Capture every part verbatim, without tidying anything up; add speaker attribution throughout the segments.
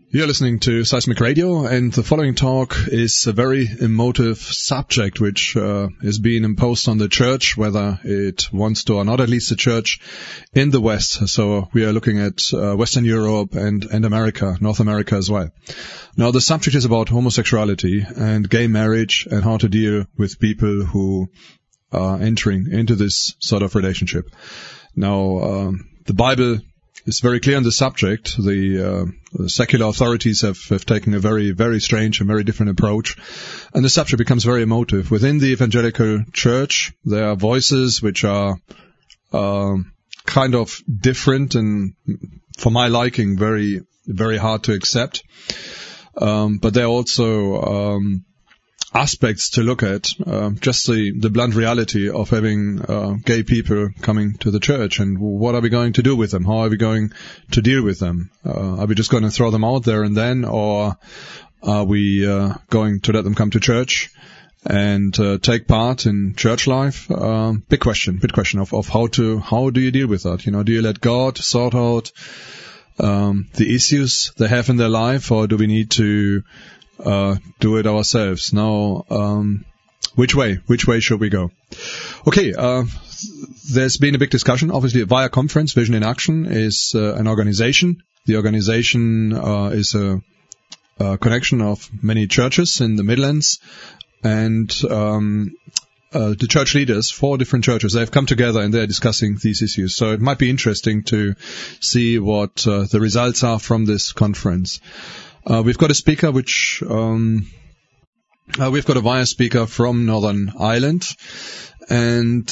Speaker 1: You're listening to Seismic Radio, and the following talk is a very emotive subject which uh, is being imposed on the church, whether it wants to or not, at least the church in the West. So we are looking at uh, Western Europe and, and America, North America as well. Now the subject is about homosexuality and gay marriage and how to deal with people who are entering into this sort of relationship. Now um, the Bible is very clear on the subject. The, uh, the secular authorities have, have taken a very, very strange and very different approach. And the subject becomes very emotive. Within the evangelical church, there are voices which are uh, kind of different and, for my liking, very, very hard to accept. Um, but there are also um, aspects to look at, uh, just the, the blunt reality of having uh, gay people coming to the church, and what are we going to do with them? How are we going to deal with them? Uh, are we just going to throw them out there and then, or are we uh, going to let them come to church and uh, take part in church life? Uh, big question, big question of, of how to, how do you deal with that? You know, do you let God sort out um, the issues they have in their life, or do we need to Uh, do it ourselves? Now, um, which way? Which way should we go? Okay, uh, there's been a big discussion. Obviously, via conference, Vision in Action is uh, an organization. The organization uh, is a, a connection of many churches in the Midlands, and um, uh, the church leaders, four different churches, they've come together and they're discussing these issues. So it might be interesting to see what uh, the results are from this conference. Uh, we've got a speaker which, um, uh, we've got a via speaker from Northern Ireland, and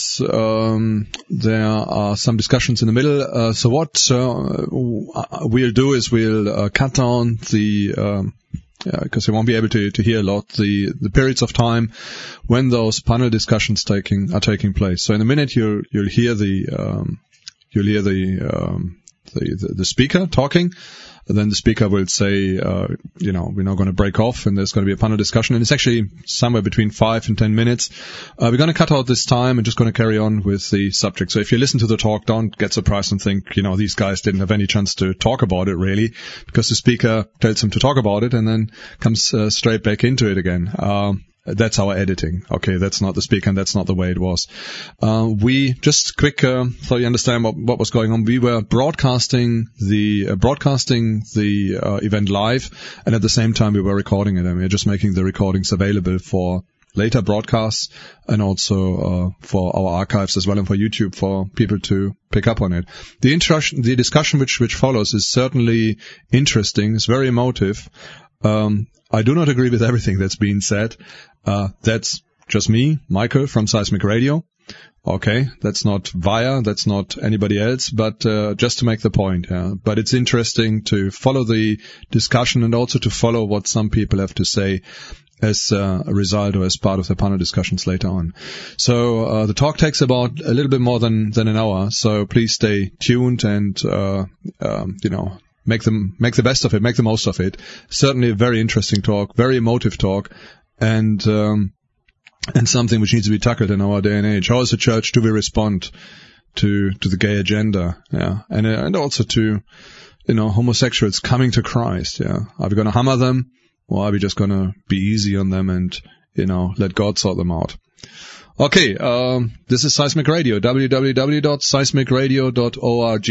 Speaker 1: um, there are some discussions in the middle. Uh, so what uh, we'll do is we'll uh, cut down the, um, yeah, because we won't be able to, to hear a lot, the, the periods of time when those panel discussions taking are taking place. So in a minute you'll you'll hear the um, you'll hear the, um, the the the speaker talking. And then the speaker will say, uh, you know, we're not going to break off, and there's going to be a panel discussion. And it's actually somewhere between five and ten minutes. Uh, we're going to cut out this time and just going to carry on with the subject. So if you listen to the talk, don't get surprised and think, you know, these guys didn't have any chance to talk about it really, because the speaker tells them to talk about it and then comes uh, straight back into it again. Um, That's our editing. Okay, that's not the speaker, and that's not the way it was. Uh, we, just quick, uh, so you understand what, what was going on. We were broadcasting the, uh, broadcasting the, uh, event live, and at the same time we were recording it, and we we're just making the recordings available for later broadcasts, and also, uh, for our archives as well, and for YouTube, for people to pick up on it. The introduction, the discussion which, which follows is certainly interesting. It's very emotive. Um, I do not agree with everything that's being said. Uh, that's just me, Michael from Seismic Radio. Okay, that's not via, that's not anybody else, but uh, just to make the point. Yeah. But it's interesting to follow the discussion and also to follow what some people have to say as uh, a result or as part of the panel discussions later on. So uh, the talk takes about a little bit more than, than an hour, so please stay tuned and, uh, um, you know, Make them, make the best of it, make the most of it. Certainly a very interesting talk, very emotive talk, and, um, and something which needs to be tackled in our day and age. How as a church do we respond to, to the gay agenda? Yeah. And, uh, and also to, you know, homosexuals coming to Christ. Yeah. Are we going to hammer them, or are we just going to be easy on them and, you know, let God sort them out? Okay, um, this is Seismic Radio, w w w dot seismic radio dot org,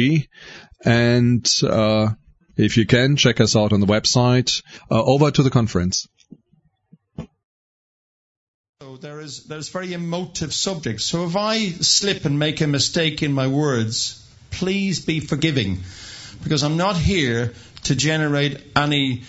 Speaker 1: and, uh, if you can, check us out on the website. Uh, over to the conference.
Speaker 2: So there is there's very emotive subjects. So if I slip and make a mistake in my words, please be forgiving, because I'm not here to generate any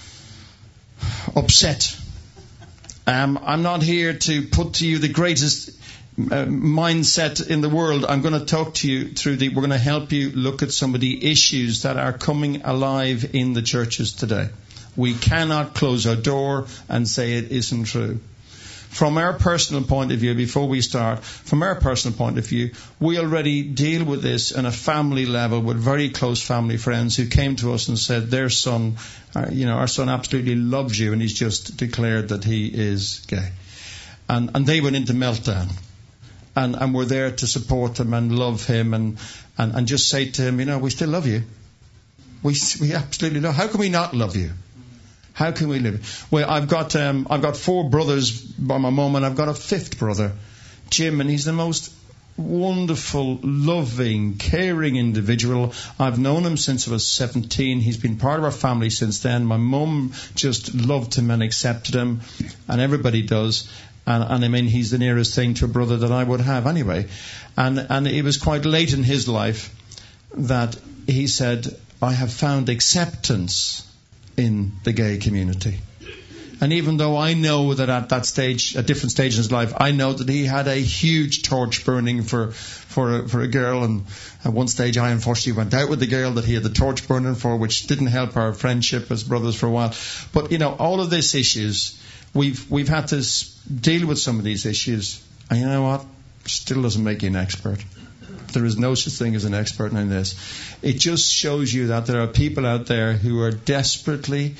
Speaker 2: upset. Um, I'm not here to put to you the greatest uh, mindset in the world. I'm going to talk to you through the, we're going to help you look at some of the issues that are coming alive in the churches today. We cannot close our door and say it isn't true. From our personal point of view, before we start, from our personal point of view, we already deal with this on a family level with very close family friends who came to us and said their son, uh, you know, our son absolutely loves you, and he's just declared that he is gay. And, and they went into meltdown. And, and we're there to support him and love him and, and, and just say to him, you know, we still love you. We we absolutely know. How can we not love you? How can we live? Well, I've got um, I've got four brothers by my mum, and I've got a fifth brother, Jim, and he's the most wonderful, loving, caring individual. I've known him since I was seventeen. He's been part of our family since then. My mum just loved him and accepted him, and everybody does. And, and I mean, he's the nearest thing to a brother that I would have anyway. And and it was quite late in his life that he said, I have found acceptance in the gay community. And even though I know that at that stage, at different stages in his life, I know that he had a huge torch burning for for a, for a girl. And at one stage, I unfortunately went out with the girl that he had the torch burning for, which didn't help our friendship as brothers for a while. But, you know, all of these issues, we've we've had to deal with some of these issues. And you know what? Still doesn't make you an expert. There is no such thing as an expert in this. It just shows you that there are people out there who are desperately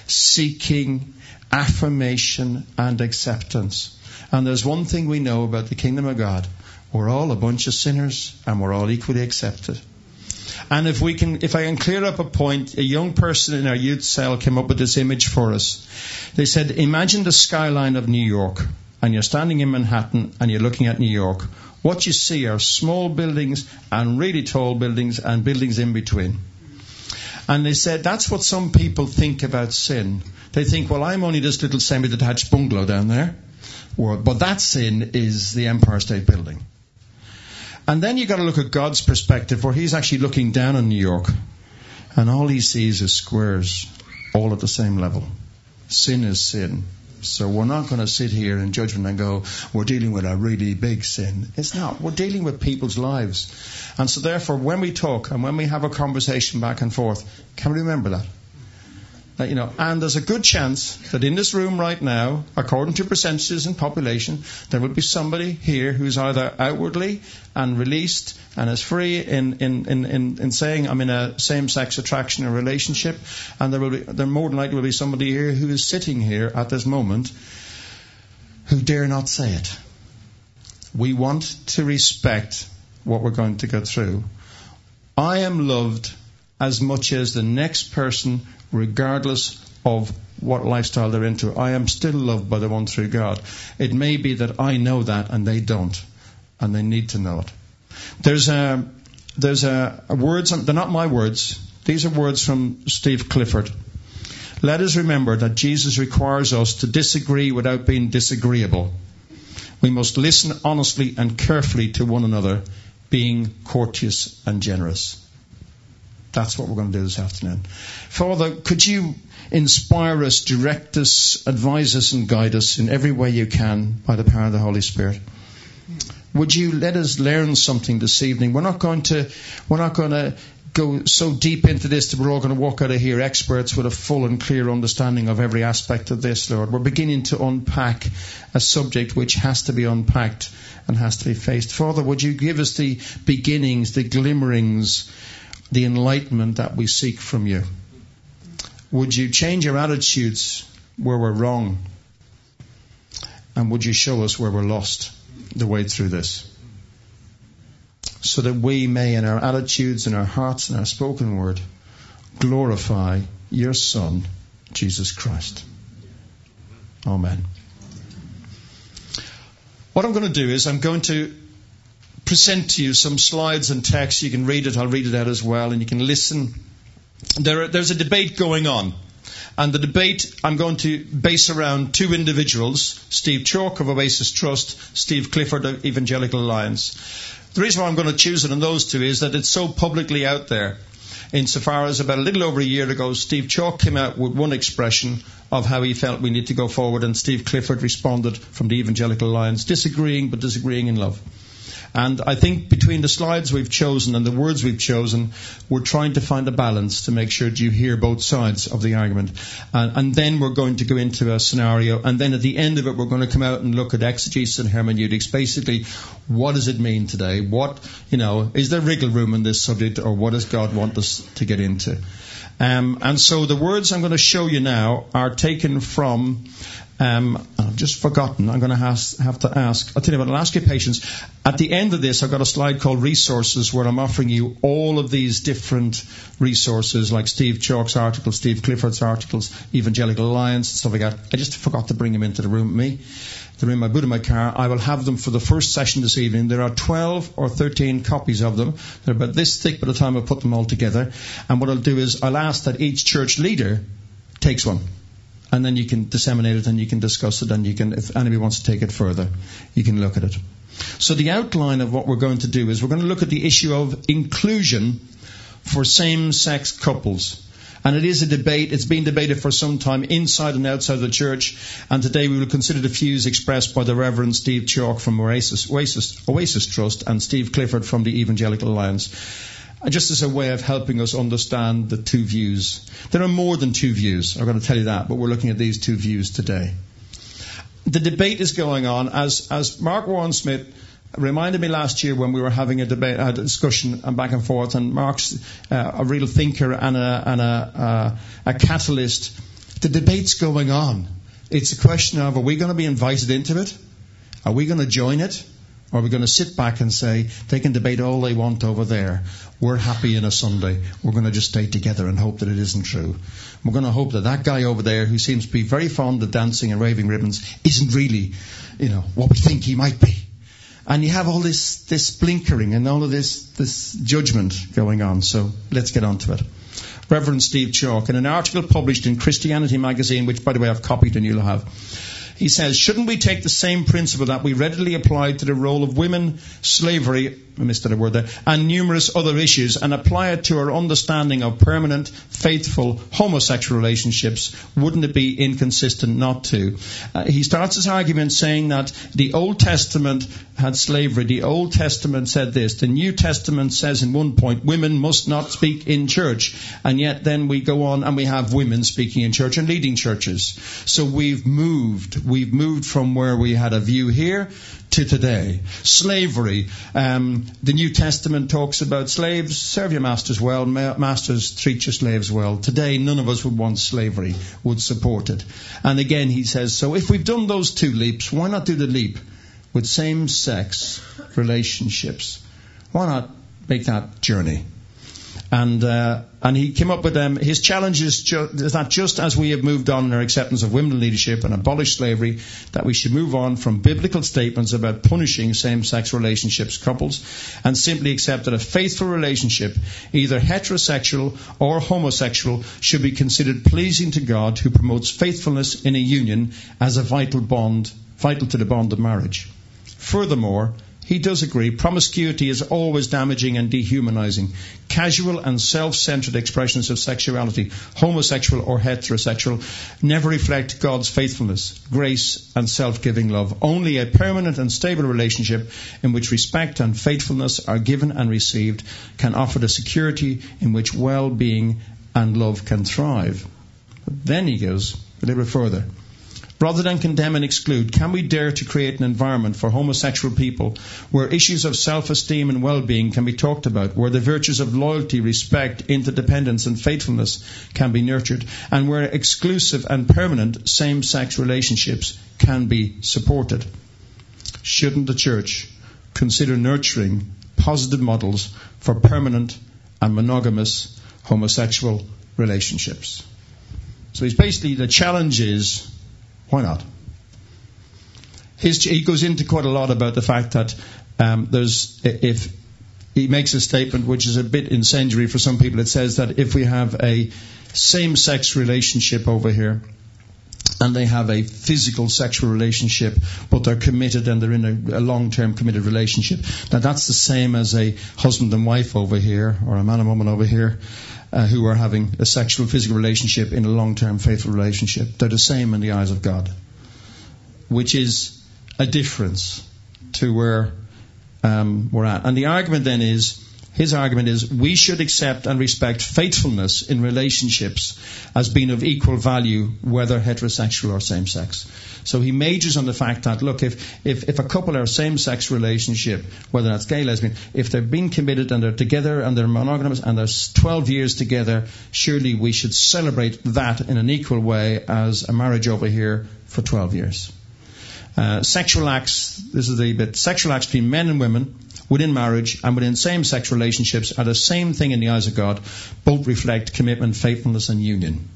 Speaker 2: seeking affirmation and acceptance. And there's one thing we know about the kingdom of God. We're all a bunch of sinners, and we're all equally accepted. And if we can, if I can clear up a point, a young person in our youth cell came up with this image for us. They said, imagine the skyline of New York, and you're standing in Manhattan, and you're looking at New York. What you see are small buildings and really tall buildings and buildings in between. And they said that's what some people think about sin. They think, well, I'm only this little semi-detached bungalow down there. But that sin is the Empire State Building. And then you've got to look at God's perspective, where he's actually looking down on New York. And all he sees is squares, all at the same level. Sin is sin. So we're not going to sit here in judgment and go, we're dealing with a really big sin. It's not. We're dealing with people's lives. And so therefore, when we talk and when we have a conversation back and forth, can we remember that? That, you know, and there's a good chance that in this room right now, according to percentages in population, there will be somebody here who's either outwardly and released and is free in, in, in, in, in saying, I'm in a same-sex attraction or relationship, and there will be, there more than likely will be somebody here who is sitting here at this moment who dare not say it. We want to respect what we're going to go through. I am loved as much as the next person, regardless of what lifestyle they're into. I am still loved by the one through God. It may be that I know that and they don't, and they need to know it. There's a there's a, a words. They're not my words. These are words from Steve Clifford. Let us remember that Jesus requires us to disagree without being disagreeable. We must listen honestly and carefully to one another, being courteous and generous. That's what we're going to do this afternoon. Father, could you inspire us, direct us, advise us and guide us in every way you can by the power of the Holy Spirit? Would you let us learn something this evening? We're not going to, we're not going to go so deep into this that we're all going to walk out of here experts with a full and clear understanding of every aspect of this, Lord. We're beginning to unpack a subject which has to be unpacked and has to be faced. Father, would you give us the beginnings, the glimmerings, the enlightenment that we seek from you? Would you change our attitudes where we're wrong? And would you show us where we're lost the way through this? So that we may, in our attitudes, in our hearts, in our spoken word, glorify your Son, Jesus Christ. Amen. What I'm going to do is I'm going to present to you some slides and text. You can read it. I'll read it out as well, and you can listen. There are, there's a debate going on, and the debate I'm going to base around two individuals, Steve Chalk of Oasis Trust, Steve Clifford of Evangelical Alliance. The reason why I'm going to choose it on those two is that it's so publicly out there. Insofar as about a little over a year ago, Steve Chalk came out with one expression of how he felt we need to go forward, and Steve Clifford responded from the Evangelical Alliance, disagreeing but disagreeing in love. And I think between the slides we've chosen and the words we've chosen, we're trying to find a balance to make sure that you hear both sides of the argument. And, and then we're going to go into a scenario, and then at the end of it we're going to come out and look at exegesis and hermeneutics. Basically, what does it mean today? What, you know, is there wriggle room in this subject, or what does God want us to get into? Um, and so the words I'm going to show you now are taken from Um, I've just forgotten. I'm going to have, have to ask. I'll tell you what, I'll ask your patience. At the end of this, I've got a slide called Resources where I'm offering you all of these different resources like Steve Chalk's articles, Steve Clifford's articles, Evangelical Alliance, stuff like that. I just forgot to bring them into the room with me. They're in my boot in my car. I will have them for the first session this evening. There are twelve or thirteen copies of them. They're about this thick by the time I put them all together. And what I'll do is I'll ask that each church leader takes one. And then you can disseminate it and you can discuss it and you can, if anybody wants to take it further, you can look at it. So the outline of what we're going to do is we're going to look at the issue of inclusion for same-sex couples. And it is a debate. It's been debated for some time inside and outside the church. And today we will consider the views expressed by the Reverend Steve Chalk from Oasis, Oasis, Oasis Trust and Steve Clifford from the Evangelical Alliance. Just as a way of helping us understand the two views. There are more than two views, I'm going to tell you that, but we're looking at these two views today. The debate is going on, as as Mark Warren Smith reminded me last year when we were having a debate, a discussion and back and forth, and Mark's uh, a real thinker and a, and a, uh, a catalyst. The debate's going on. It's a question of, are we going to be invited into it? Are we going to join it? Or are we going to sit back and say, they can debate all they want over there. We're happy in a Sunday. We're going to just stay together and hope that it isn't true. We're going to hope that that guy over there who seems to be very fond of dancing and waving ribbons isn't really, you know, what we think he might be. And you have all this, this blinkering and all of this, this judgment going on. So let's get on to it. Reverend Steve Chalk, in an article published in Christianity Magazine, which, by the way, I've copied and you'll have, he says, shouldn't we take the same principle that we readily applied to the role of women, slavery, I missed that word there, and numerous other issues, and apply it to our understanding of permanent, faithful, homosexual relationships? Wouldn't it be inconsistent not to? Uh, he starts his argument saying that the Old Testament had slavery. The Old Testament said this. The New Testament says in one point, women must not speak in church. And yet then we go on and we have women speaking in church and leading churches. So we've moved. We've moved from where we had a view here to today. Slavery. Um, the New Testament talks about slaves, serve your masters well, ma- masters treat your slaves well. Today, none of us would want slavery, would support it. And again, he says, so if we've done those two leaps, why not do the leap with same-sex relationships? Why not make that journey? And uh, and he came up with um, his challenge is, ju- is that just as we have moved on in our acceptance of women leadership and abolished slavery, that we should move on from biblical statements about punishing same-sex relationships, couples, and simply accept that a faithful relationship, either heterosexual or homosexual, should be considered pleasing to God, who promotes faithfulness in a union as a vital bond, vital to the bond of marriage. Furthermore, he does agree promiscuity is always damaging and dehumanizing. Casual and self-centered expressions of sexuality, homosexual or heterosexual, never reflect God's faithfulness, grace and self-giving love. Only a permanent and stable relationship in which respect and faithfulness are given and received can offer the security in which well-being and love can thrive. But then he goes a little bit further. Rather than condemn and exclude, can we dare to create an environment for homosexual people where issues of self-esteem and well-being can be talked about, where the virtues of loyalty, respect, interdependence and faithfulness can be nurtured, and where exclusive and permanent same-sex relationships can be supported? Shouldn't the church consider nurturing positive models for permanent and monogamous homosexual relationships? So he's basically, the challenge is, why not? His, he goes into quite a lot about the fact that um, there's, if he makes a statement which is a bit incendiary for some people, it says that if we have a same-sex relationship over here and they have a physical sexual relationship, but they're committed and they're in a, a long-term committed relationship, now that's the same as a husband and wife over here, or a man and woman over here, Uh, who are having a sexual, physical relationship in a long-term, faithful relationship. They're the same in the eyes of God, which is a difference to where um, we're at. And the argument then is, his argument is, we should accept and respect faithfulness in relationships as being of equal value, whether heterosexual or same-sex. So he majors on the fact that, look, if, if, if a couple are a same-sex relationship, whether that's gay, lesbian, if they've been committed and they're together and they're monogamous and they're twelve years together, surely we should celebrate that in an equal way as a marriage over here for twelve years. Uh, sexual acts, this is the bit, sexual acts between men and women within marriage and within same-sex relationships are the same thing in the eyes of God. Both reflect commitment, faithfulness, and union.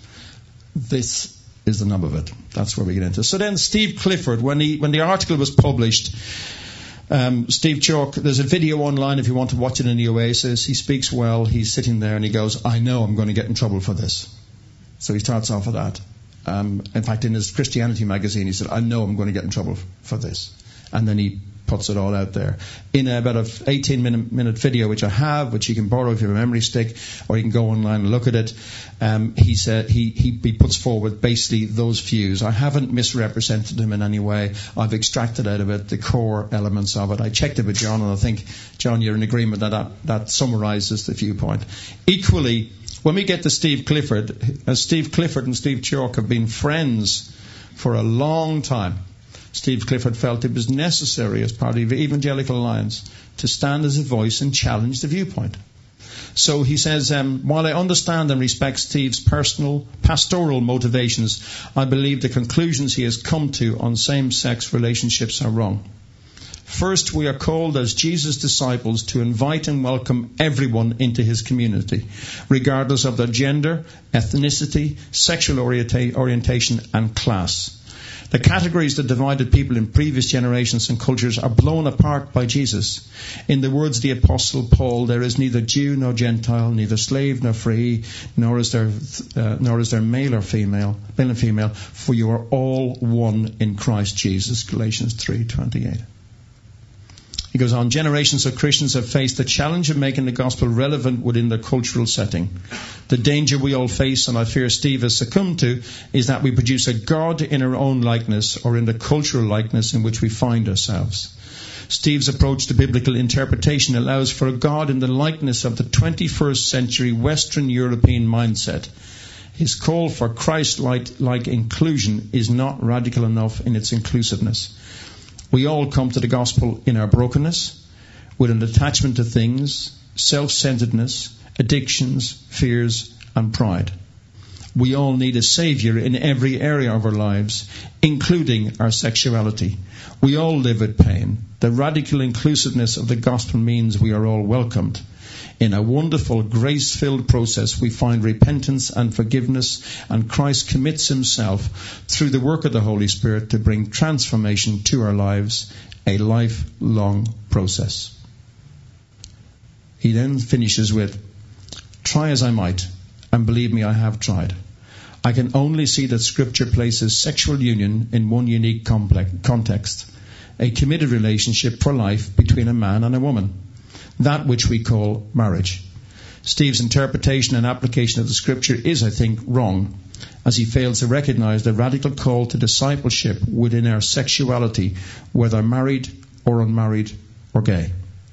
Speaker 2: This is the nub of it. That's where we get into. So then Steve Clifford, when he when the article was published, um, Steve Chalk, there's a video online if you want to watch it in the Oasis. He speaks well. He's sitting there and he goes, I know I'm going to get in trouble for this. So he starts off with that. Um, in fact, in his Christianity magazine, he said, I know I'm going to get in trouble for this. And then he puts it all out there. In about an eighteen minute, minute video, which I have, which you can borrow if you have a memory stick, or you can go online and look at it, um, he said he, he, he puts forward basically those views. I haven't misrepresented him in any way. I've extracted out of it the core elements of it. I checked it with John, and I think, John, you're in agreement that that, that summarizes the viewpoint. Equally, when we get to Steve Clifford, as Steve Clifford and Steve Chalk have been friends for a long time, Steve Clifford felt it was necessary as part of the Evangelical Alliance to stand as a voice and challenge the viewpoint. So he says, um, while I understand and respect Steve's personal, pastoral motivations, I believe the conclusions he has come to on same-sex relationships are wrong. First, we are called as Jesus' disciples to invite and welcome everyone into his community, regardless of their gender, ethnicity, sexual orienta- orientation, and class. The categories that divided people in previous generations and cultures are blown apart by Jesus. In the words of the Apostle Paul, there is neither Jew nor Gentile, neither slave nor free, nor is there uh, nor is there male or female, male and female, for you are all one in Christ Jesus. Galatians three twenty-eight. He goes on, generations of Christians have faced the challenge of making the gospel relevant within their cultural setting. The danger we all face, and I fear Steve has succumbed to, is that we produce a God in our own likeness or in the cultural likeness in which we find ourselves. Steve's approach to biblical interpretation allows for a God in the likeness of the twenty-first century Western European mindset. His call for Christ-like inclusion is not radical enough in its inclusiveness. We all come to the gospel in our brokenness, with an attachment to things, self-centeredness, addictions, fears, and pride. We all need a saviour in every area of our lives, including our sexuality. We all live with pain. The radical inclusiveness of the gospel means we are all welcomed. In a wonderful, grace-filled process, we find repentance and forgiveness, and Christ commits himself through the work of the Holy Spirit to bring transformation to our lives, a lifelong process. He then finishes with, try as I might, and believe me, I have tried. I can only see that Scripture places sexual union in one unique complex context, a committed relationship for life between a man and a woman. That which we call marriage. Steve's interpretation and application of the scripture is, I think, wrong, as he fails to recognize the radical call to discipleship within our sexuality, whether married or unmarried or gay.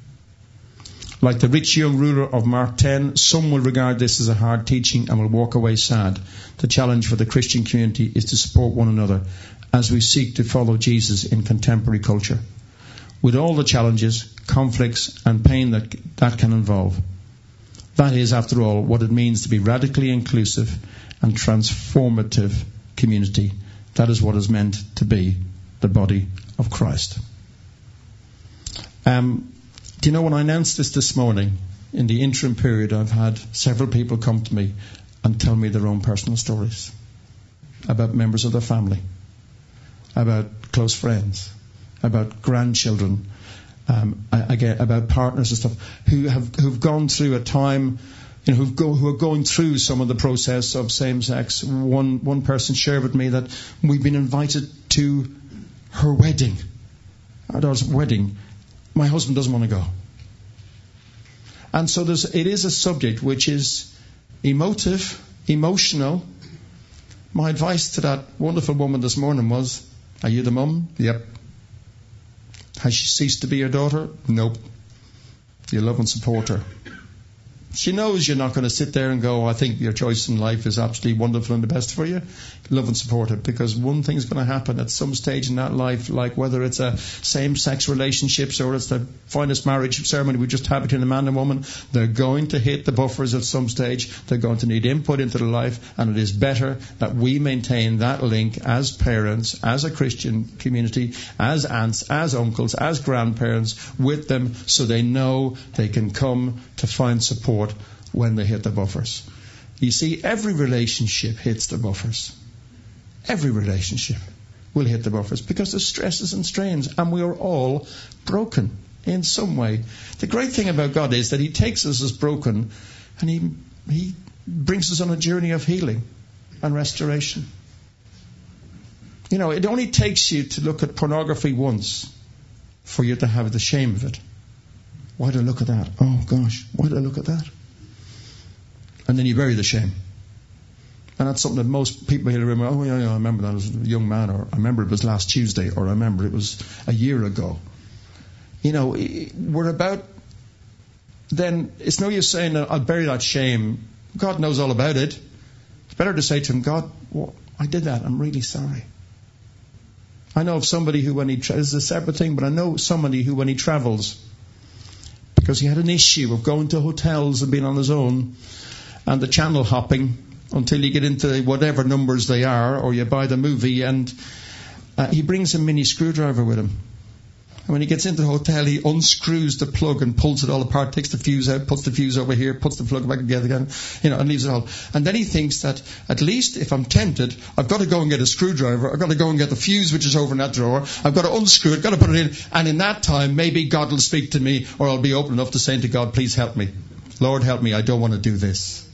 Speaker 2: Like the rich young ruler of Mark ten, some will regard this as a hard teaching and will walk away sad. The challenge for the Christian community is to support one another as we seek to follow Jesus in contemporary culture, with all the challenges, conflicts and pain that that can involve. That is, after all, what it means to be radically inclusive and transformative community. That is what is meant to be the body of Christ. Um, do you know, when I announced this this morning, in the interim period, I've had several people come to me and tell me their own personal stories about members of their family, about close friends, about grandchildren, um, again, about partners and stuff, who have who've gone through a time, you know, who've go, who are going through some of the process of same-sex. One one person shared with me that we've been invited to her wedding, our daughter's wedding. My husband doesn't want to go, and so there's it is a subject which is emotive, emotional. My advice to that wonderful woman this morning was, "Are you the mum?" Yep. Has she ceased to be your daughter? Nope. You love and support her. She knows you're not going to sit there and go, I think your choice in life is absolutely wonderful and the best for you. Love and support it, because one thing's going to happen at some stage in that life, like whether it's a same-sex relationships or it's the finest marriage ceremony we just had between a man and a woman, they're going to hit the buffers at some stage. They're going to need input into their life, and it is better that we maintain that link as parents, as a Christian community, as aunts, as uncles, as grandparents with them, so they know they can come to find support when they hit the buffers. You see, every relationship hits the buffers. Every relationship will hit the buffers because there's stresses and strains, and we are all broken in some way. The great thing about God is that He takes us as broken and He He brings us on a journey of healing and restoration. You know, it only takes you to look at pornography once for you to have the shame of it. Why did I look at that? Oh gosh, why did I look at that? And then you bury the shame. And that's something that most people here remember. Oh yeah, yeah, I remember that as a young man, or I remember it was last Tuesday, or I remember it was a year ago. You know, we're about, then it's no use saying I'll bury that shame. God knows all about it. It's better to say to Him, God, well, I did that, I'm really sorry. I know of somebody who when he, tra- this is a separate thing, but I know somebody who when he travels, because he had an issue of going to hotels and being on his own, and the channel hopping until you get into whatever numbers they are, or you buy the movie, and uh, he brings a mini screwdriver with him. And when he gets into the hotel, he unscrews the plug and pulls it all apart, takes the fuse out, puts the fuse over here, puts the plug back together again, you know, and leaves it all. And then he thinks that at least if I'm tempted, I've got to go and get a screwdriver, I've got to go and get the fuse which is over in that drawer, I've got to unscrew it, got to put it in, and in that time maybe God will speak to me, or I'll be open enough to say to God, please help me. Lord, help me, I don't want to do this.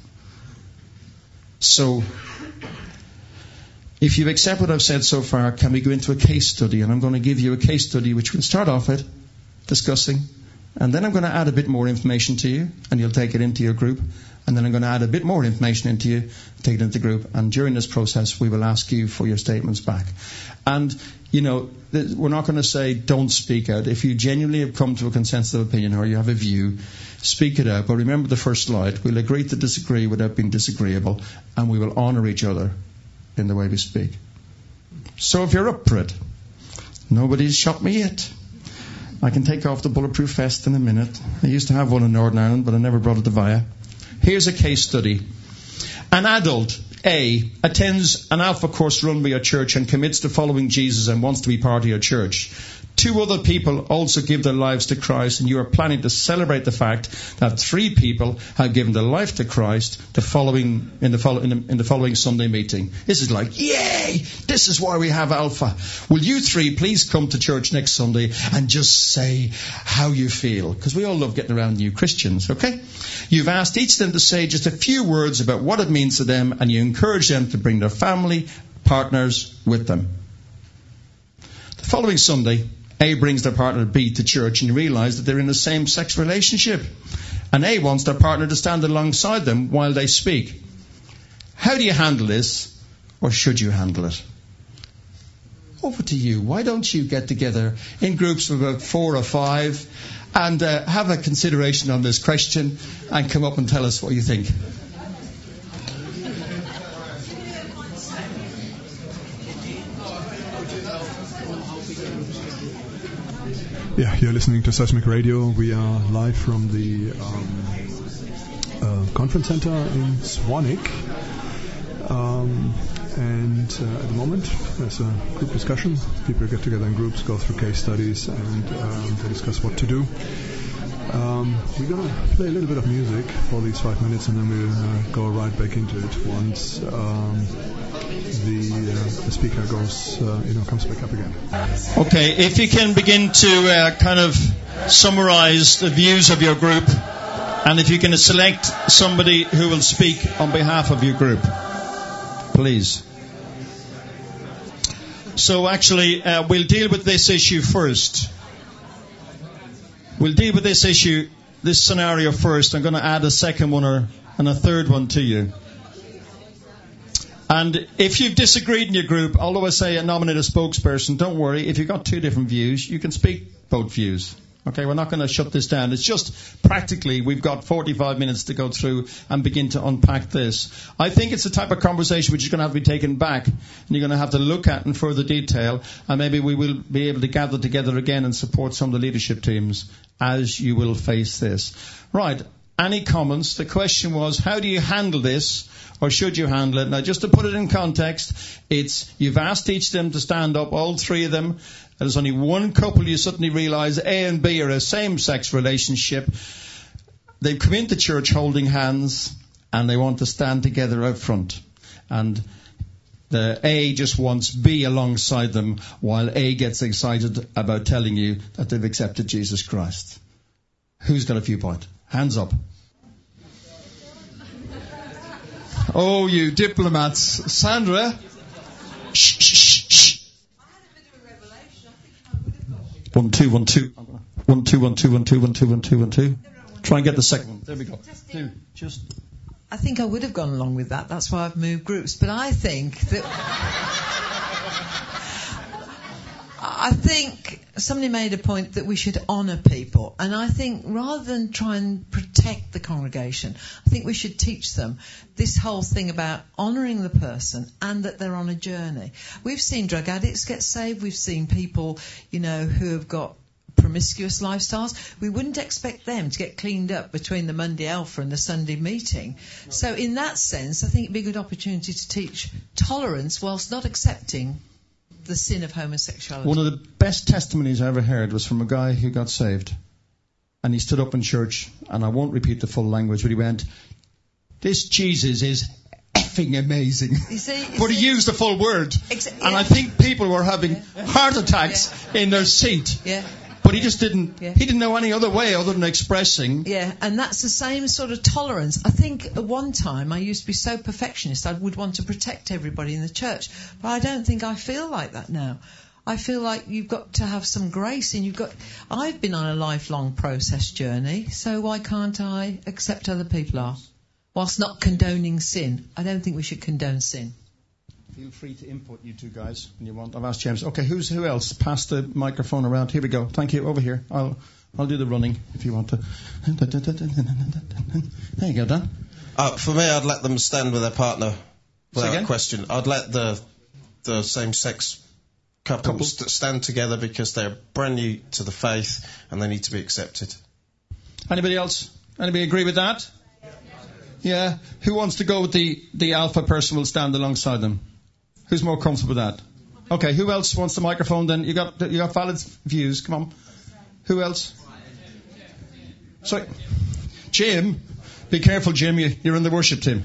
Speaker 2: So, if you accept what I've said so far, can we go into a case study? And I'm going to give you a case study which we'll start off with discussing. And then I'm going to add a bit more information to you, and you'll take it into your group. And then I'm going to add a bit more information into you, take it into the group. And during this process, we will ask you for your statements back. And, you know, we're not going to say don't speak out. If you genuinely have come to a consensus of opinion or you have a view, speak it out. But remember the first slide. We'll agree to disagree without being disagreeable, and we will honour each other in the way we speak. So if you're up for it, nobody's shot me yet. I can take off the bulletproof vest in a minute. I used to have one in Northern Ireland, but I never brought it to Via. Here's a case study. An adult, A, attends an alpha course run by a church and commits to following Jesus and wants to be part of your church. Two other people also give their lives to Christ, and you are planning to celebrate the fact that three people have given their life to Christ the following, in, the follow, in, the, in the following Sunday meeting. This is like, yay! This is why we have Alpha. Will you three please come to church next Sunday and just say how you feel? Because we all love getting around new Christians, okay? You've asked each of them to say just a few words about what it means to them, and you encourage them to bring their family, partners with them. The following Sunday, A brings their partner B to church, and you realise that they're in a same-sex relationship. And A wants their partner to stand alongside them while they speak. How do you handle this, or should you handle it? Over to you. Why don't you get together in groups of about four or five and uh, have a consideration on this question and come up and tell us what you think.
Speaker 1: Yeah, you're listening to Seismic Radio. We are live from the um, uh, conference center in Swanwick. Um, and uh, at the moment, there's a group discussion. People get together in groups, go through case studies, and um, they discuss what to do. Um, we're going to play a little bit of music for these five minutes, and then we'll uh, go right back into it once um, the, uh, the speaker goes, uh, you know, comes back up again.
Speaker 2: Okay, if you can begin to uh, kind of summarize the views of your group, and if you can select somebody who will speak on behalf of your group, please. So actually, uh, we'll deal with this issue first. We'll deal with this issue, this scenario first. I'm going to add a second one or, and a third one to you. And if you've disagreed in your group, although I say nominate a spokesperson, don't worry. If you've got two different views, you can speak both views. Okay, we're not going to shut this down. It's just practically we've got forty-five minutes to go through and begin to unpack this. I think it's the type of conversation which is going to have to be taken back and you're going to have to look at in further detail, and maybe we will be able to gather together again and support some of the leadership teams as you will face this. Right, any comments? The question was, how do you handle this? Or should you handle it? Now, just to put it in context, it's you've asked each of them to stand up, all three of them. There's only one couple you suddenly realise A and B are a same-sex relationship. They've come into church holding hands and they want to stand together out front. And the A just wants B alongside them while A gets excited about telling you that they've accepted Jesus Christ. Who's got a viewpoint? Hands up. Oh, you diplomats. Sandra? Shh, shh, shh, shh. One, two, one, two. One, two, one, two, one, two, one, two, one, two, one, two. Try and get the second one. There we go. Two. Just.
Speaker 3: I think I would have gone along with that. That's why I've moved groups. But I think that... I think somebody made a point that we should honour people. And I think rather than try and protect the congregation, I think we should teach them this whole thing about honouring the person and that they're on a journey. We've seen drug addicts get saved. We've seen people, you know, who have got promiscuous lifestyles. We wouldn't expect them to get cleaned up between the Monday Alpha and the Sunday meeting. So in that sense, I think it'd be a good opportunity to teach tolerance whilst not accepting the sin of homosexuality.
Speaker 2: One of the best testimonies I ever heard was from a guy who got saved. And he stood up in church, and I won't repeat the full language, but he went, "This Jesus is effing amazing."
Speaker 3: You see, you
Speaker 2: but
Speaker 3: see,
Speaker 2: he used the full word.
Speaker 3: Exa-
Speaker 2: and
Speaker 3: yeah.
Speaker 2: I think people were having
Speaker 3: yeah.
Speaker 2: heart attacks
Speaker 3: yeah.
Speaker 2: in their seat.
Speaker 3: Yeah.
Speaker 2: But he just didn't,
Speaker 3: yeah.
Speaker 2: he didn't know any other way other than expressing.
Speaker 3: Yeah, and that's the same sort of tolerance. I think at one time I used to be so perfectionist I would want to protect everybody in the church. But I don't think I feel like that now. I feel like you've got to have some grace, and you've got... I've been on a lifelong process journey, so why can't I accept other people are? Whilst not condoning sin. I don't think we should condone sin.
Speaker 2: Feel free to input, you two guys, when you want. I've asked James. Okay, who's who else? Pass the microphone around. Here we go. Thank you. Over here. I'll I'll do the running if you want to. There you go, Dan.
Speaker 4: Uh, for me, I'd let them stand with their partner without
Speaker 2: again?
Speaker 4: question. I'd let the the same-sex couples
Speaker 2: Couple.
Speaker 4: st- stand together because they're brand new to the faith and they need to be accepted.
Speaker 2: Anybody else? Anybody agree with that? Yeah. Who wants to go with the the alpha person? Will stand alongside them. Who's more comfortable with that? Okay, who else wants the microphone then? You got you got valid views, come on. Who else? Sorry. Jim. Be careful, Jim, you, you're in the worship team.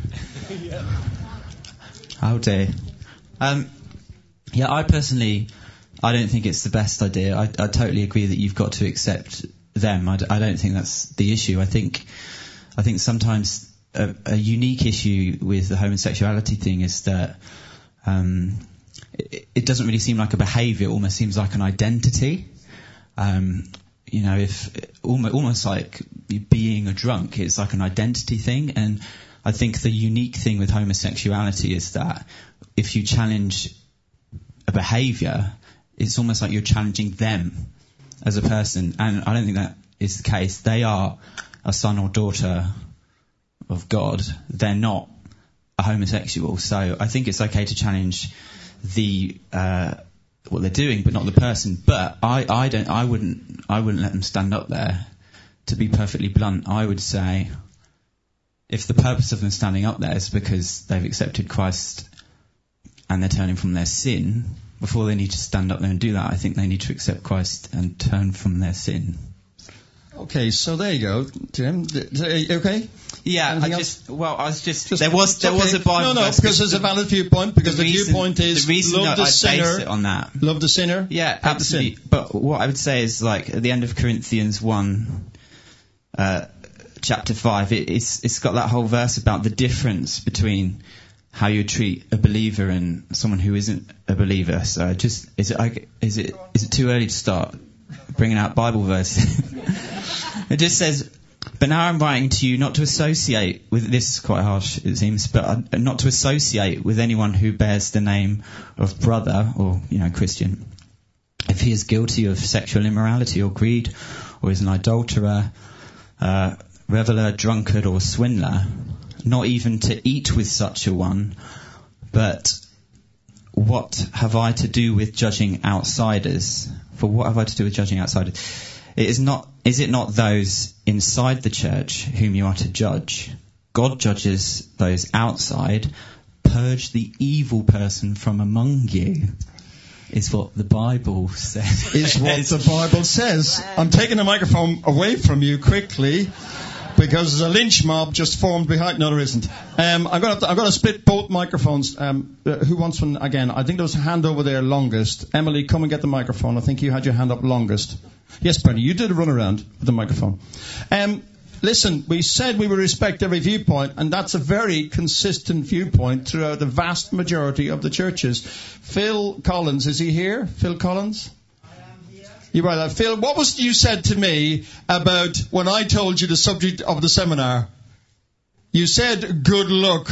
Speaker 5: Oh dear. Um, yeah, I personally, I don't think it's the best idea. I, I totally agree that you've got to accept them. I, d- I don't think that's the issue. I think, I think sometimes a, a unique issue with the homosexuality thing is that Um, it, it doesn't really seem like a behaviour. It almost seems like an identity. Um, you know, if almost, almost like being a drunk, it's like an identity thing. And I think the unique thing with homosexuality is that if you challenge a behaviour, it's almost like you're challenging them as a person. And I don't think that is the case. They are a son or daughter of God. They're not a homosexual. So I think it's okay to challenge the uh, what they're doing, but not the person. But I, I don't, I wouldn't, I wouldn't let them stand up there. To be perfectly blunt, I would say, if the purpose of them standing up there is because they've accepted Christ and they're turning from their sin, before they need to stand up there and do that, I think they need to accept Christ and turn from their sin.
Speaker 2: Okay, so there you go, Jim. Okay?
Speaker 5: Yeah,
Speaker 2: Anything
Speaker 5: I
Speaker 2: else?
Speaker 5: just, well, I was just,
Speaker 2: Just-
Speaker 5: there was, there
Speaker 2: okay.
Speaker 5: was a Bible
Speaker 2: No, no,
Speaker 5: verse,
Speaker 2: because there's a valid viewpoint, because the,
Speaker 5: the reason,
Speaker 2: viewpoint is
Speaker 5: the reason
Speaker 2: love
Speaker 5: that
Speaker 2: the
Speaker 5: I base
Speaker 2: sinner,
Speaker 5: it on that.
Speaker 2: love the sinner.
Speaker 5: Yeah,
Speaker 2: hate the sin.
Speaker 5: absolutely. But what I would say is, like, at the end of Corinthians one, uh, chapter five, it, it's, it's got that whole verse about the difference between how you treat a believer and someone who isn't a believer. So just, is it, is it, is it too early to start bringing out Bible verses? It just says, but now I'm writing to you not to associate with, this is quite harsh it seems, but uh, not to associate with anyone who bears the name of brother or, you know, Christian, if he is guilty of sexual immorality or greed or is an adulterer, uh, reveler, drunkard, or swindler, not even to eat with such a one, but what have I to do with judging outsiders? For what have I to do with judging outsiders? It is not, is it not those inside the church whom you are to judge? God judges those outside. Purge the evil person from among you, is what the Bible says.
Speaker 2: Is what the Bible says. I'm taking the microphone away from you quickly, because there's a lynch mob just formed behind. No, there isn't. Um, I'm going to I'm going to split both microphones. Um, uh, who wants one again? I think there was a hand over there longest. Emily, come and get the microphone. I think you had your hand up longest. Yes, Bernie, you did a run around with the microphone. Um, listen, we said we would respect every viewpoint, and that's a very consistent viewpoint throughout the vast majority of the churches. Phil Collins, is he here? Phil Collins? You're right. Phil, what was you said to me about when I told you the subject of the seminar? You said, good luck.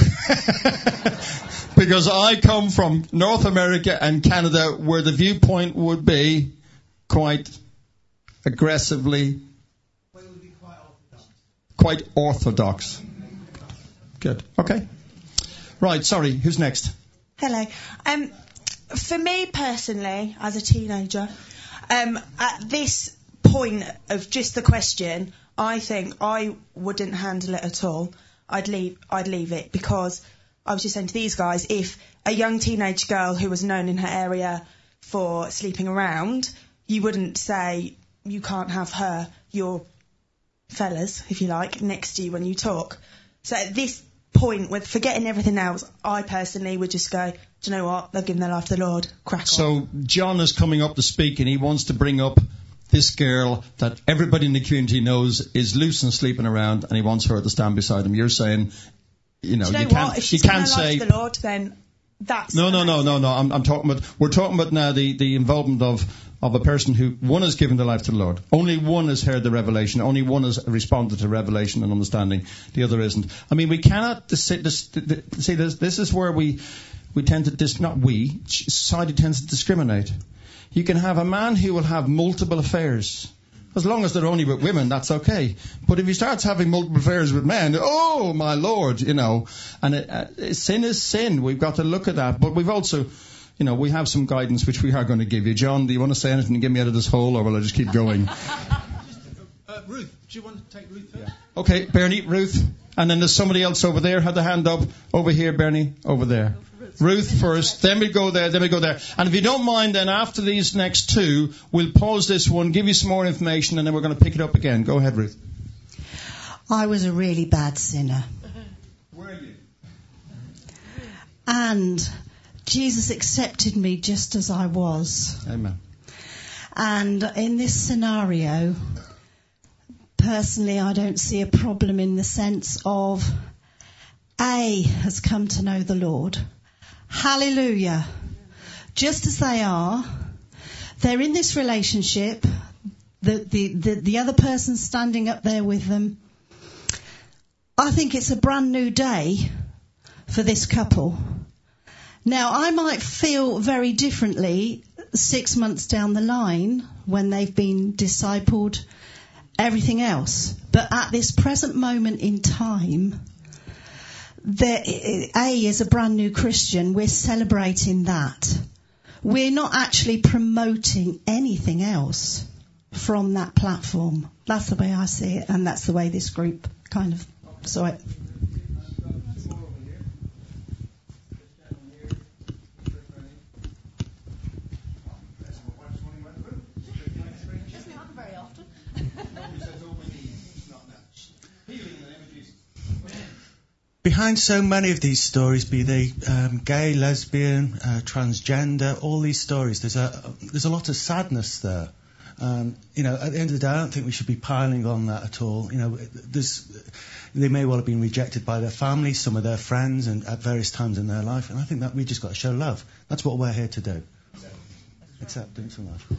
Speaker 2: Because I come from North America and Canada, where the viewpoint would be quite aggressively...
Speaker 6: Well, it would be quite orthodox.
Speaker 2: Quite orthodox. Good. Okay. Right, sorry. Who's next?
Speaker 7: Hello. Um, for me personally, as a teenager... Um, at this point of just the question, I think I wouldn't handle it at all. I'd leave, I'd leave it, because I was just saying to these guys, if a young teenage girl who was known in her area for sleeping around, you wouldn't say you can't have her, your fellas, if you like, next to you when you talk. So at this point, with forgetting everything else, I personally would just go, do you know what? They've given their life to the Lord. Crack on.
Speaker 2: So John is coming up to speak, and he wants to bring up this girl that everybody in the community knows is loose and sleeping around, and he wants her to stand beside him. You're saying, you know,
Speaker 7: do you, know
Speaker 2: you can't,
Speaker 7: what? If
Speaker 2: you
Speaker 7: she's
Speaker 2: can't
Speaker 7: given her life
Speaker 2: say.
Speaker 7: to the Lord, then that's
Speaker 2: No, no, no, no, no. I'm, I'm talking about. We're talking about now the, the involvement of of a person who one has given their life to the Lord. Only one has heard the revelation. Only one has responded to revelation and understanding. The other isn't. I mean, we cannot dis- dis- dis- see this. This is where we. We tend to, dis- not we, society tends to discriminate. You can have a man who will have multiple affairs. As long as they're only with women, that's okay. But if he starts having multiple affairs with men, oh my Lord, you know, and it, uh, sin is sin. We've got to look at that. But we've also, you know, we have some guidance which we are going to give you. John, do you want to say anything to get me out of this hole, or will I just keep going?
Speaker 6: Uh, Ruth, do you want to take Ruth first?
Speaker 2: Yeah. Okay, Bernie, Ruth. And then there's somebody else over there, had the hand up. Over here, Bernie, over there. Ruth first, then we go there, then we go there. And if you don't mind, then after these next two, we'll pause this one, give you some more information, and then we're going to pick it up again. Go ahead, Ruth.
Speaker 8: I was a really bad sinner.
Speaker 2: Were you?
Speaker 8: And Jesus accepted me just as I was.
Speaker 2: Amen.
Speaker 8: And in this scenario, personally, I don't see a problem in the sense of A has come to know the Lord. Hallelujah. Just as they are, they're in this relationship, the, the, the, the other person standing up there with them. I think it's a brand new day for this couple. Now, I might feel very differently six months down the line when they've been discipled, everything else. But at this present moment in time, there, A is a brand new Christian. We're celebrating that. We're not actually promoting anything else from that platform. That's the way I see it, and that's the way this group kind of saw it.
Speaker 9: Behind so many of these stories, be they um, gay, lesbian, uh, transgender, all these stories, there's a there's a lot of sadness there. Um, you know, at the end of the day, I don't think we should be piling on that at all. You know, there's, they may well have been rejected by their families, some of their friends, and at various times in their life. And I think that we just got to show love. That's what we're here to do. Except doing some love.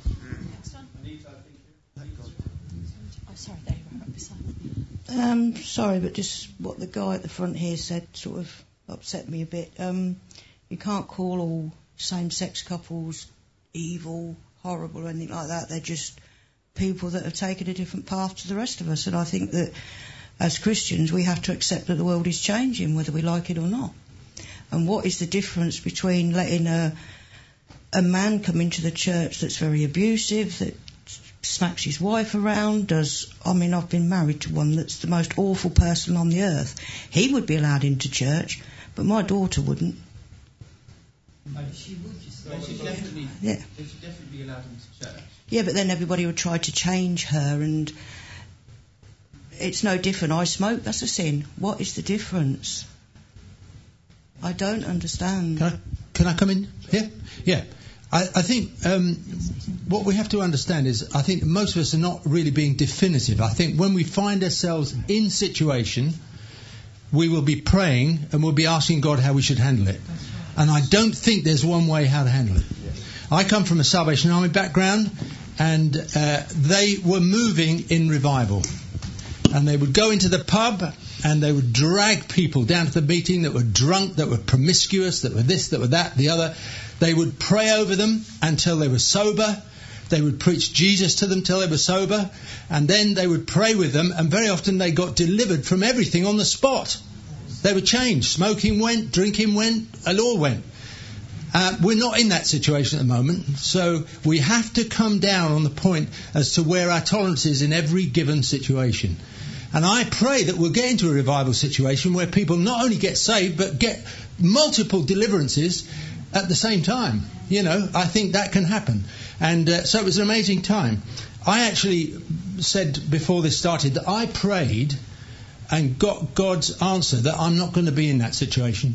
Speaker 8: Oh, sorry, there you are, up beside me. Um, sorry, but just what the guy at the front here said sort of upset me a bit. Um, you can't call all same-sex couples evil, horrible, or anything like that. They're just
Speaker 10: people that have taken a different path to the rest of us. And I think that as Christians, we have to accept that the world is changing, whether we like it or not. And what is the difference between letting a, a man come into the church that's very abusive, that smacks his wife around, does, I mean, I've been married to one that's the most awful person on the earth. He would be allowed into church, but my daughter wouldn't.
Speaker 6: She would, she should definitely,
Speaker 10: yeah.
Speaker 6: She should definitely be allowed into church.
Speaker 10: Yeah, but then everybody would try to change her, and it's no different. I smoke, that's a sin. What is the difference? I don't understand.
Speaker 11: Can I, can I come in here? Yeah. I, I think um, what we have to understand is I think most of us are not really being definitive. I think when we find ourselves in situation, we will be praying and we'll be asking God how we should handle it. And I don't think there's one way how to handle it. I come from a Salvation Army background, and uh, they were moving in revival. And they would go into the pub and they would drag people down to the meeting that were drunk, that were promiscuous, that were this, that were that, the other. They would pray over them until they were sober. They would preach Jesus to them till they were sober. And then they would pray with them, and very often they got delivered from everything on the spot. They were changed. Smoking went, drinking went, and all went. Uh, we're not in that situation at the moment, so we have to come down on the point as to where our tolerance is in every given situation. And I pray that we'll get into a revival situation where people not only get saved, but get multiple deliverances at the same time. You know, I think that can happen. And uh, so it was an amazing time. I actually said before this started that I prayed and got God's answer that I'm not going to be in that situation.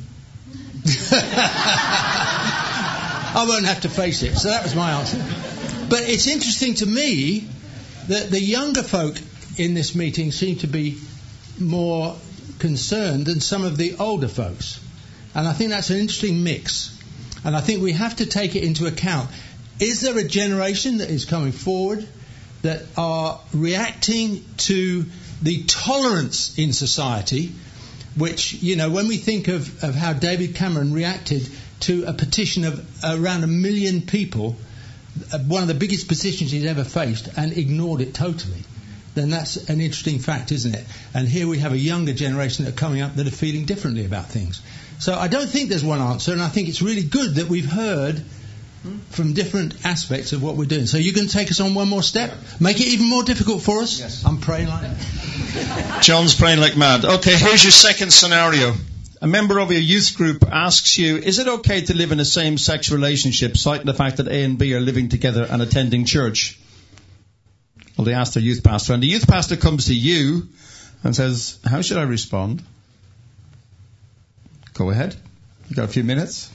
Speaker 11: I won't have to face it. So that was my answer. But it's interesting to me that the younger folk in this meeting seem to be more concerned than some of the older folks. And I think that's an interesting mix. And I think we have to take it into account. Is there a generation that is coming forward that are reacting to the tolerance in society, which, you know, when we think of, of how David Cameron reacted to a petition of around a million people, one of the biggest petitions he's ever faced, and ignored it totally, then that's an interesting fact, isn't it? And here we have a younger generation that are coming up that are feeling differently about things. So I don't think there's one answer, and I think it's really good that we've heard from different aspects of what we're doing. So you can take us on one more step? Make it even more difficult for us?
Speaker 2: Yes.
Speaker 11: I'm praying like that.
Speaker 2: John's praying like mad. Okay, here's your second scenario. A member of your youth group asks you, is it okay to live in a same-sex relationship, citing the fact that A and B are living together and attending church? Well, they ask their youth pastor, and the youth pastor comes to you and says, how should I respond? Go ahead. You've got a few minutes.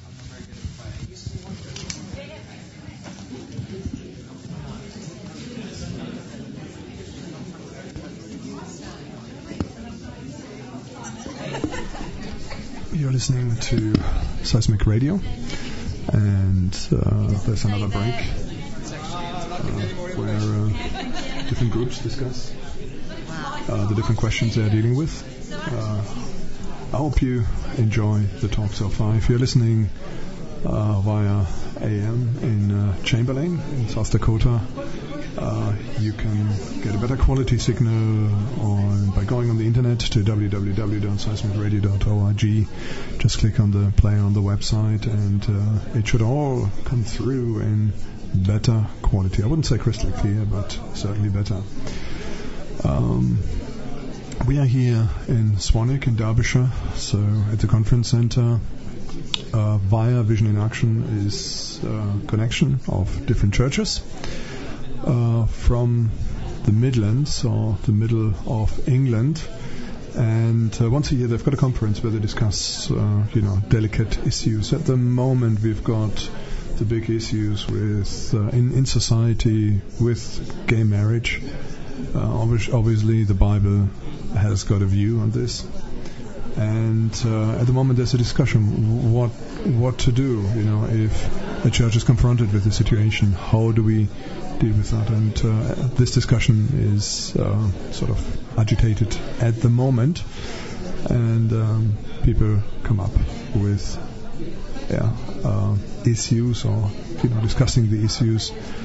Speaker 1: You're listening to Seismic Radio, and uh, there's another break uh, where uh, different groups discuss uh, the different questions they're dealing with. Uh, I hope you enjoy the talk so far. If you're listening uh, via A M in uh, Chamberlain in South Dakota, Uh, you can get a better quality signal on, by going on the internet to w w w dot seismic radio dot org. Just click on the player on the website, and uh, it should all come through in better quality. I wouldn't say crystal clear, but certainly better. Um, we are here in Swanwick in Derbyshire, so at the conference center. Uh, via Vision in Action is a connection of different churches. Uh, from the Midlands or the middle of England, and uh, once a year they've got a conference where they discuss, uh, you know, delicate issues. At the moment, we've got the big issues with uh, in in society with gay marriage. Uh, obviously, the Bible has got a view on this, and uh, at the moment there's a discussion what what to do. You know, if a church is confronted with the situation, how do we deal with that? And uh, this discussion is uh, sort of agitated at the moment, and um, people come up with yeah, uh, issues, or you know, discussing the issues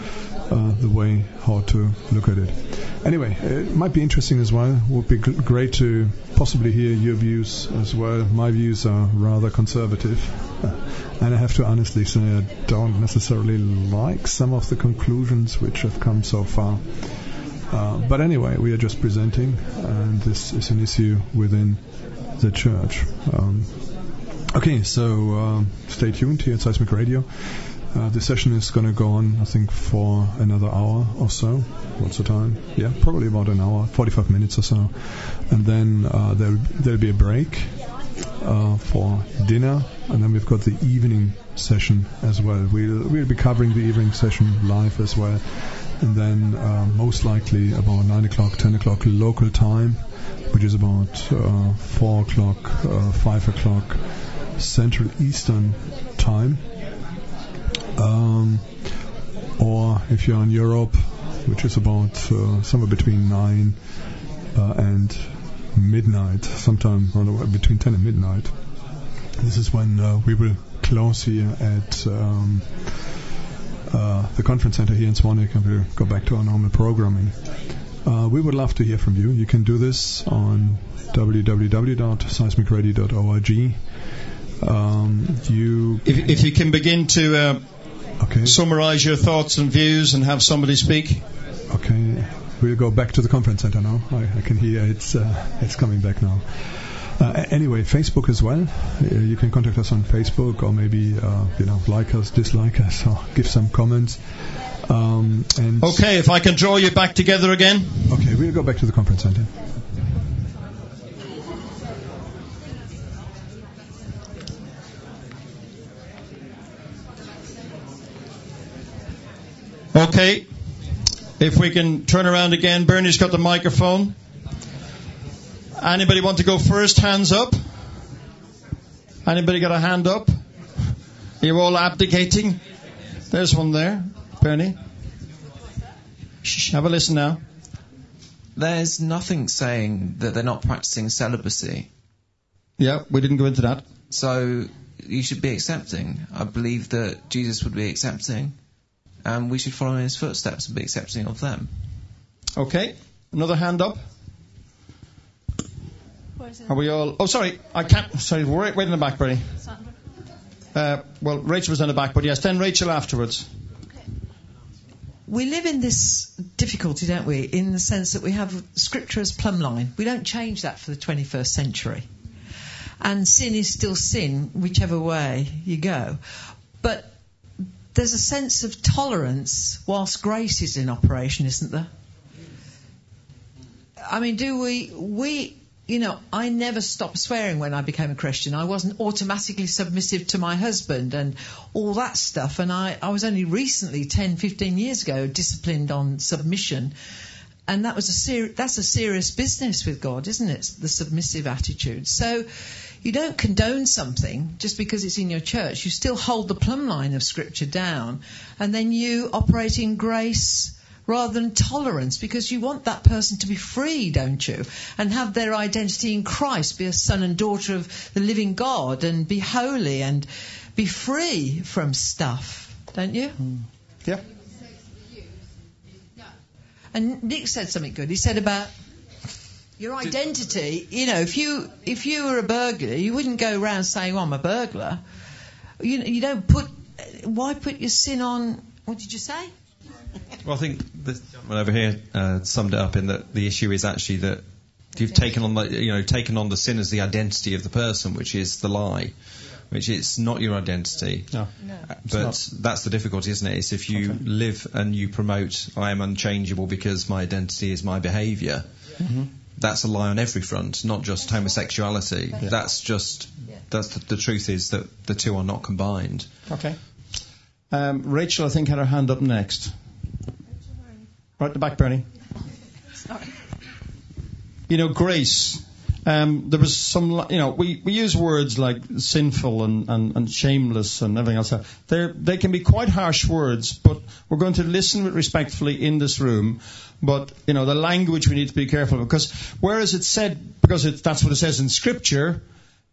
Speaker 1: uh, the way how to look at it. Anyway, it might be interesting as well. It would be g- great to possibly hear your views as well. My views are rather conservative, and I have to honestly say I don't necessarily like some of the conclusions which have come so far. Uh, but anyway, we are just presenting, and this is an issue within the church. Um, okay, so uh, stay tuned here at Seismic Radio. Uh, the session is going to go on, I think, for another hour or so. What's the time? Yeah, probably about an hour, forty-five minutes or so. And then uh, there there'll be a break uh, for dinner, and then we've got the evening session as well. We'll we'll be covering the evening session live as well. And then uh, most likely about nine o'clock, ten o'clock local time, which is about uh, four o'clock, uh, five o'clock Central Eastern time. Um, or if you're in Europe, which is about uh, somewhere between nine uh, and midnight, sometime between ten and midnight. This is when uh, we will close here at um, uh, the conference center here in Swanwick, and we'll go back to our normal programming. Uh, we would love to hear from you. You can do this on w w w dot seismic radio dot org. Um, you
Speaker 2: if, if you can begin to uh,
Speaker 1: okay.
Speaker 2: summarize your thoughts and views and have somebody speak.
Speaker 1: Okay, we'll go back to the conference center now. I, I can hear it's uh, it's coming back now. Uh, anyway, Facebook as well. Uh, you can contact us on Facebook, or maybe uh, you know like us, dislike us, or give some comments. Um, and
Speaker 2: okay, if I can draw you back together again.
Speaker 1: Okay, we'll go back to the conference center.
Speaker 2: Okay, if we can turn around again. Bernie's got the microphone. Anybody want to go first? Hands up. Anybody got a hand up? You're all abdicating. There's one there. Bernie. Shh, have a listen now.
Speaker 12: There's nothing saying that they're not practicing celibacy.
Speaker 2: Yeah, we didn't go into that.
Speaker 12: So you should be accepting. I believe that Jesus would be accepting. And we should follow in his footsteps and be accepting of them.
Speaker 2: Okay. Another hand up. Are we all... Oh, sorry. I can't... Sorry, wait, wait in the back, Bernie. Uh, well, Rachel was in the back, but yes, then Rachel afterwards.
Speaker 3: We live in this difficulty, don't we, in the sense that we have Scripture as plumb line. We don't change that for the twenty-first century. And sin is still sin, whichever way you go. But there's a sense of tolerance whilst grace is in operation, isn't there? I mean, do we, we, you know, I never stopped swearing when I became a Christian. I wasn't automatically submissive to my husband and all that stuff. And I, I was only recently, ten, fifteen years ago, disciplined on submission. And that was a ser- that's a serious business with God, isn't it? The submissive attitude. So you don't condone something just because it's in your church. You still hold the plumb line of Scripture down, and then you operate in grace rather than tolerance, because you want that person to be free, don't you? And have their identity in Christ, be a son and daughter of the living God, and be holy and be free from stuff, don't you?
Speaker 2: Mm. Yeah.
Speaker 3: And Nick said something good. He said about your identity. You know, if you if you were a burglar, you wouldn't go around saying, "Oh, I'm a burglar." You you don't put. Why put your sin on? What did you say?
Speaker 13: Well, I think the gentleman over here uh, summed it up in that the issue is actually that you've taken on the you know taken on the sin as the identity of the person, which is the lie. Which is not your identity.
Speaker 2: No.
Speaker 3: No.
Speaker 13: But that's the difficulty, isn't it? It's if you okay. live and you promote, I am unchangeable because my identity is my behaviour. Mm-hmm. That's a lie on every front, not just homosexuality. Yeah. That's just, that's the, the truth is that the two are not combined.
Speaker 2: Okay. Um, Rachel, I think, had her hand up next. Right at the back, Bernie.
Speaker 3: Sorry.
Speaker 2: You know, grace. Um, there was some, you know, we, we use words like sinful and, and, and shameless and everything else. They're, they can be quite harsh words, but we're going to listen respectfully in this room. But, you know, the language we need to be careful of, because whereas it's said, because it, that's what it says in Scripture,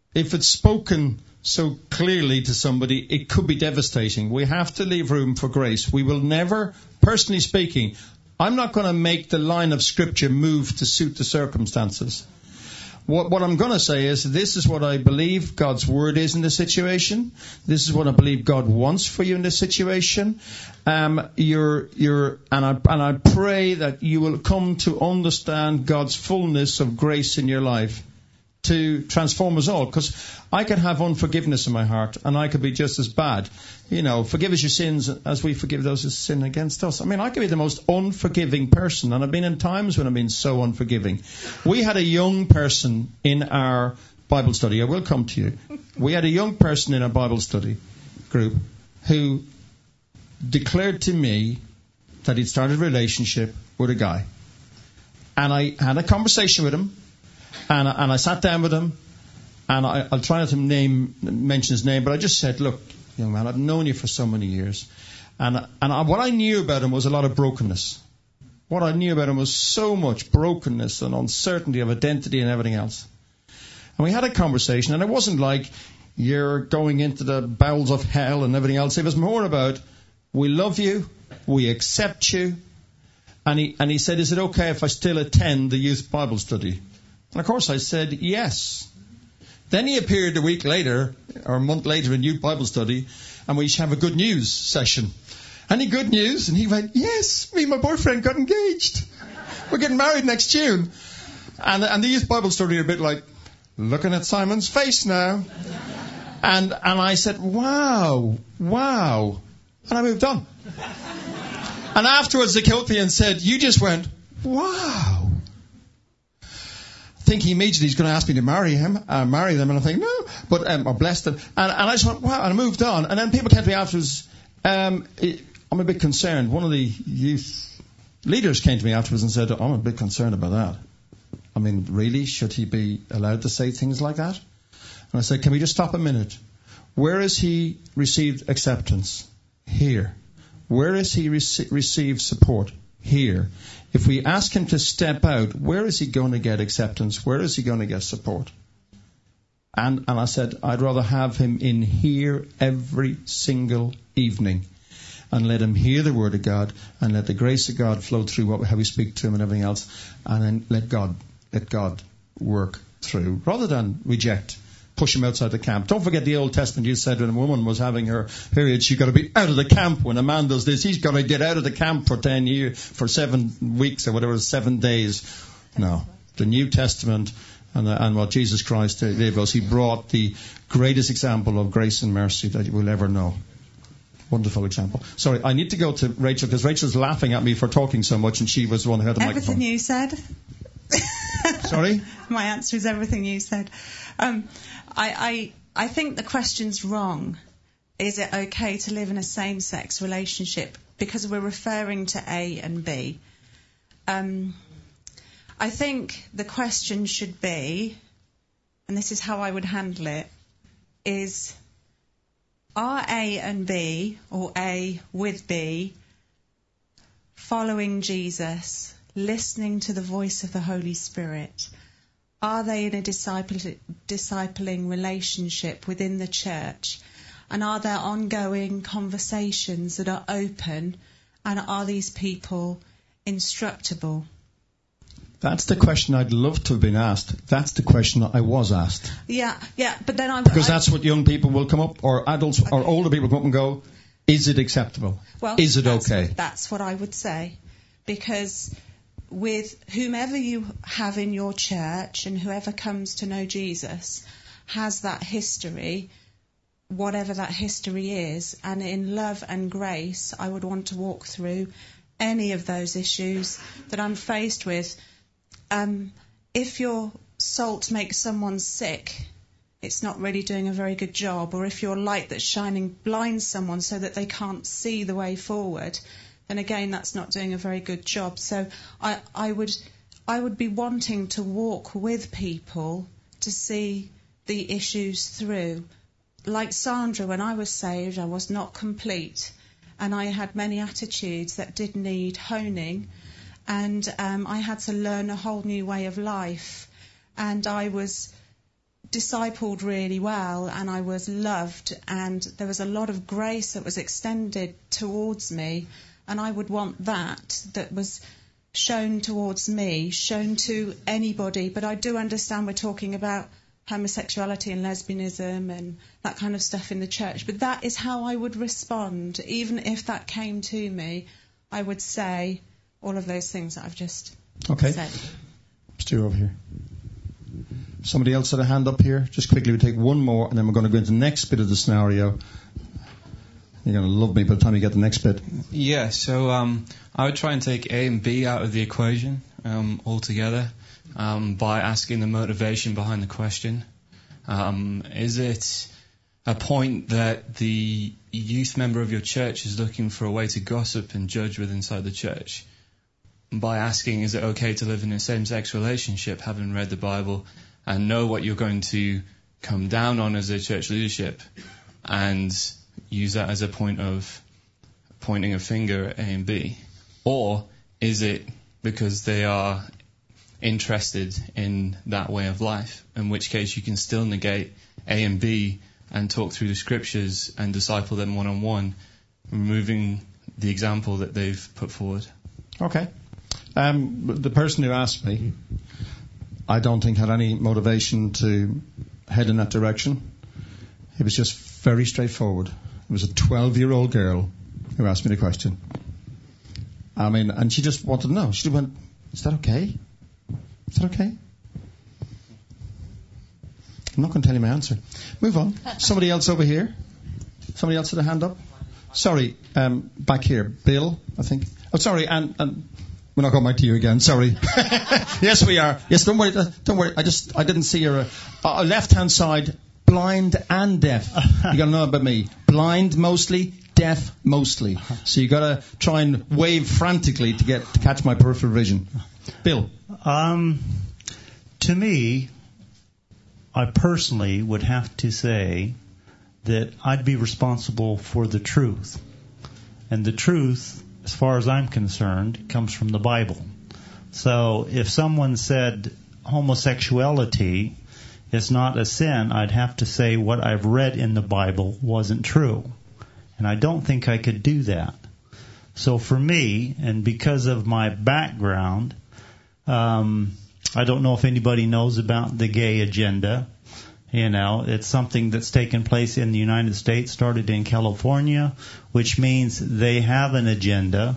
Speaker 2: if it's spoken so clearly to somebody, it could be devastating. We have to leave room for grace. We will never, personally speaking, I'm not going to make the line of Scripture move to suit the circumstances. What, what I'm going to say is, this is what I believe God's Word is in this situation. This is what I believe God wants for you in this situation. Um, you're, you're, and I, and I pray that you will come to understand God's fullness of grace in your life to transform us all. Because I could have unforgiveness in my heart, and I could be just as bad. You know, forgive us your sins as we forgive those who sin against us. I mean, I could be the most unforgiving person, and I've been in times when I've been so unforgiving. We had a young person in our Bible study. I will come to you. We had a young person in our Bible study group who declared to me that he'd started a relationship with a guy. And I had a conversation with him, and I, and I sat down with him, and I, I'll try not to name, mention his name, but I just said, look, young man, I've known you for so many years. And, and I, what I knew about him was a lot of brokenness. What I knew about him was so much brokenness and uncertainty of identity and everything else. And we had a conversation, and it wasn't like you're going into the bowels of hell and everything else. It was more about, we love you, we accept you. And he, and he said, is it okay if I still attend the youth Bible study? And of course I said, yes. Then he appeared a week later, or a month later, in youth Bible study, and we should have a good news session. Any good news? And he went, yes, me and my boyfriend got engaged. We're getting married next June. And, and the youth Bible study are a bit like, looking at Simon's face now. And, and I said, wow, wow. And I moved on. And afterwards the Kilpian said, you just went, wow. Thinking immediately he's going to ask me to marry him, uh, marry them, and I think, no, but, um, or bless them. And, and I just went, wow, and I moved on. And then people came to me afterwards, um, it, I'm a bit concerned. One of the youth leaders came to me afterwards and said, I'm a bit concerned about that. I mean, really, should he be allowed to say things like that? And I said, can we just stop a minute? Where has he received acceptance? Here. Where has he rec- received support? Here. If we ask him to step out, where is he going to get acceptance? Where is he going to get support? And, and I said, I'd rather have him in here every single evening and let him hear the word of God and let the grace of God flow through what, how we speak to him and everything else, and then let God, let God work through, rather than reject, push him outside the camp. Don't forget the Old Testament. You said when a woman was having her period, she's got to be out of the camp. When a man does this, he's got to get out of the camp for ten years, for seven weeks or whatever, seven days. No, the New Testament and, the, and what Jesus Christ gave us, he brought the greatest example of grace and mercy that you will ever know. Wonderful example. Sorry, I need to go to Rachel because Rachel's laughing at me for talking so much, and she was the one who had the
Speaker 14: everything
Speaker 2: microphone.
Speaker 14: You said.
Speaker 2: Sorry?
Speaker 14: My answer is everything you said. Um, I, I, I think the question's wrong. Is it okay to live in a same-sex relationship? Because we're referring to A and B. Um, I think the question should be, and this is how I would handle it, is are A and B, or A with B, following Jesus, listening to the voice of the Holy Spirit? Are they in a disciple, discipling relationship within the church? And are there ongoing conversations that are open? And are these people instructable?
Speaker 2: That's the question I'd love to have been asked. That's the question I was asked.
Speaker 14: Yeah, yeah, but then I...
Speaker 2: Because
Speaker 14: I,
Speaker 2: that's what young people will come up, or adults, okay. or older people come up and go, is it acceptable?
Speaker 14: Well,
Speaker 2: is it
Speaker 14: that's
Speaker 2: okay?
Speaker 14: What, that's what I would say. Because with whomever you have in your church and whoever comes to know Jesus has that history, whatever that history is, and in love and grace, I would want to walk through any of those issues that I'm faced with. Um, if your salt makes someone sick, it's not really doing a very good job. Or if your light that's shining blinds someone so that they can't see the way forward, then again, that's not doing a very good job. So I, I would I would be wanting to walk with people to see the issues through. Like Sandra, when I was saved, I was not complete. And I had many attitudes that did need honing. And um, I had to learn a whole new way of life. And I was discipled really well, and I was loved, and there was a lot of grace that was extended towards me, and I would want that that was shown towards me, shown to anybody. But I do understand we're talking about homosexuality and lesbianism and that kind of stuff in the church, but that is how I would respond. Even if that came to me, I would say all of those things that I've just
Speaker 2: okay.
Speaker 14: said.
Speaker 2: Stu over here. Somebody else had a hand up here. Just quickly, we take one more, and then we're going to go into the next bit of the scenario. You're going to love me by the time you get the next bit.
Speaker 15: Yeah, so um, I would try and take A and B out of the equation um, altogether um, by asking the motivation behind the question. Um, is it a point that the youth member of your church is looking for a way to gossip and judge with inside the church? By asking, is it okay to live in a same-sex relationship, having read the Bible, and know what you're going to come down on as a church leadership, and use that as a point of pointing a finger at A and B? Or is it because they are interested in that way of life, in which case you can still negate A and B and talk through the scriptures and disciple them one-on-one, removing the example that they've put forward?
Speaker 2: Okay. Um, the person who asked me, I don't think had any motivation to head in that direction. It was just very straightforward. It was a twelve-year-old girl who asked me the question. I mean, and she just wanted to know. She went, is that okay? Is that okay? I'm not going to tell you my answer. Move on. Somebody else over here. Somebody else had a hand up. Sorry, um, back here. Bill, I think. Oh, sorry, and... and we're not going back to you again. Sorry. Yes, we are. Yes, don't worry. Don't worry. I just I didn't see your uh, uh, left-hand side, blind and deaf. You got to know about me. Blind mostly, deaf mostly. So you got to try and wave frantically to get to catch my peripheral vision. Bill.
Speaker 16: Um, to me, I personally would have to say that I'd be responsible for the truth, and the truth, as far as I'm concerned, comes from the Bible. So if someone said homosexuality is not a sin, I'd have to say what I've read in the Bible wasn't true. And I don't think I could do that. So for me, and because of my background, um, I don't know if anybody knows about the gay agenda. You know, it's something that's taken place in the United States, started in California, which means they have an agenda.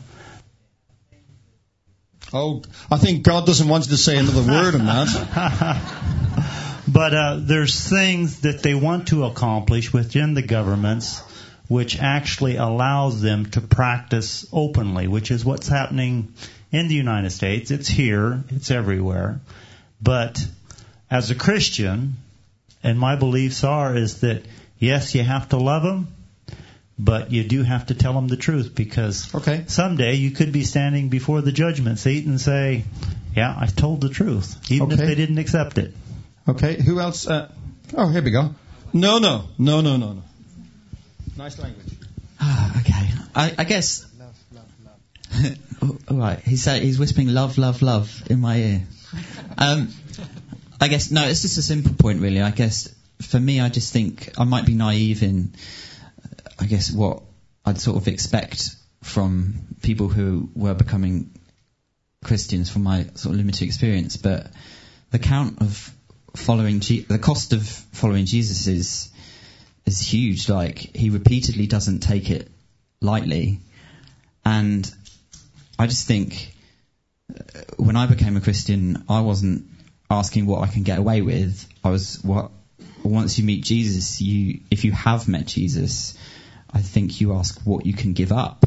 Speaker 2: Oh, I think God doesn't want you to say another word on that.
Speaker 16: But uh, there's things that they want to accomplish within the governments which actually allows them to practice openly, which is what's happening in the United States. It's here, it's everywhere. But as a Christian, and my beliefs are is that, yes, you have to love them, but you do have to tell them the truth, because
Speaker 2: okay.
Speaker 16: someday you could be standing before the judgment seat and say, yeah, I told the truth, even
Speaker 2: okay.
Speaker 16: if they didn't accept it.
Speaker 2: Okay, who else? Uh, oh, here we go. No, no, no, no, no, no. Nice language.
Speaker 5: Ah, okay. I, I guess...
Speaker 2: Love, love, love.
Speaker 5: All right, he's, uh, he's whispering love, love, love in my ear. Um... I guess, no, it's just a simple point, really. I guess, for me, I just think I might be naive in, I guess, what I'd sort of expect from people who were becoming Christians from my sort of limited experience. But the count of following, Je- the cost of following Jesus is, is huge. Like, he repeatedly doesn't take it lightly. And I just think when I became a Christian, I wasn't asking what I can get away with. I was what once you meet Jesus, you if you have met Jesus, I think you ask what you can give up.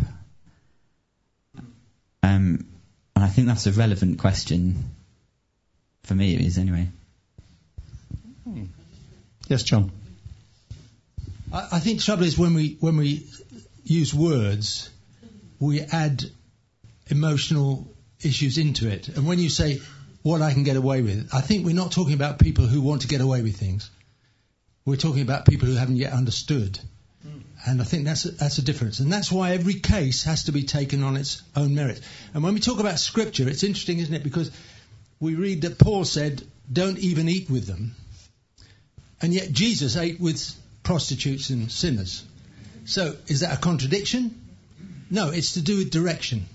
Speaker 5: Um, and I think that's a relevant question for me. It is anyway.
Speaker 2: Hmm. Yes, John.
Speaker 11: I, I think the trouble is when we when we use words, we add emotional issues into it, and when you say what I can get away with, I think we're not talking about people who want to get away with things. We're talking about people who haven't yet understood. Mm. And I think that's a, that's a difference. And that's why every case has to be taken on its own merit. And when we talk about Scripture, it's interesting, isn't it? Because we read that Paul said, don't even eat with them. and yet Jesus ate with prostitutes and sinners. So, is that a contradiction? No, it's to do with direction.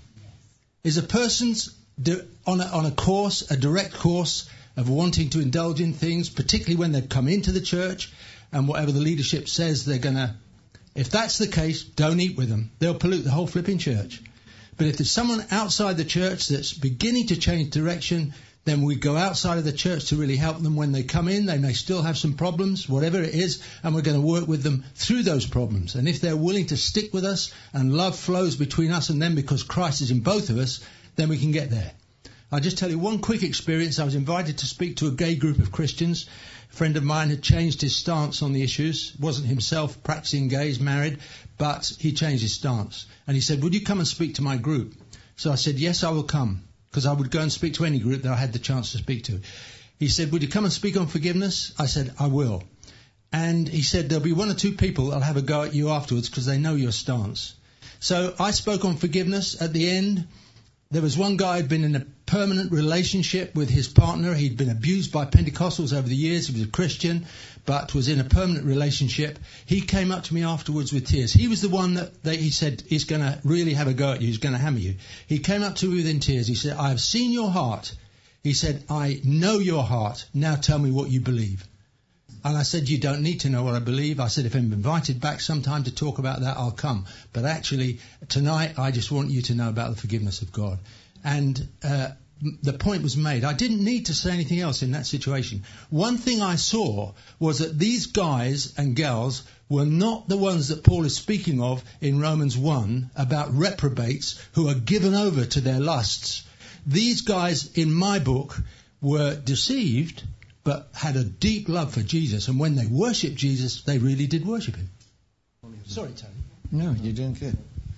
Speaker 11: Is a person's di- on a, on a course, a direct course of wanting to indulge in things, particularly when they've come into the church and whatever the leadership says they're going to... If that's the case, don't eat with them. They'll pollute the whole flipping church. But if there's someone outside the church that's beginning to change direction, then we go outside of the church to really help them when they come in. They may still have some problems, whatever it is, and we're going to work with them through those problems. And if they're willing to stick with us and love flows between us and them because Christ is in both of us, then we can get there. I'll just tell you one quick experience. I was invited to speak to a gay group of Christians. A friend of mine had changed his stance on the issues. Wasn't himself practicing gay, he's married, but he changed his stance. And he said, would you come and speak to my group? So I said, yes, I will come, because I would go and speak to any group that I had the chance to speak to. He said, would you come and speak on forgiveness? I said, I will. And he said, there'll be one or two people that'll have a go at you afterwards because they know your stance. So I spoke on forgiveness. At the end, there was one guy who'd been in a permanent relationship with his partner. He'd been abused by Pentecostals over the years. He was a Christian, but was in a permanent relationship. He came up to me afterwards with tears. He was the one that they, he said, he's going to really have a go at you. He's going to hammer you. He came up to me within tears. He said, I have seen your heart. He said, I know your heart. Now tell me what you believe. And I said, you don't need to know what I believe. I said, if I'm invited back sometime to talk about that, I'll come. But actually, tonight, I just want you to know about the forgiveness of God. And uh, the point was made. I didn't need to say anything else in that situation. One thing I saw was that these guys and girls were not the ones that Paul is speaking of in Romans one about reprobates who are given over to their lusts. These guys, in my book, were deceived but had a deep love for Jesus. And when they worshipped Jesus, they really did worship him. Sorry, Tony.
Speaker 17: No, you're doing good.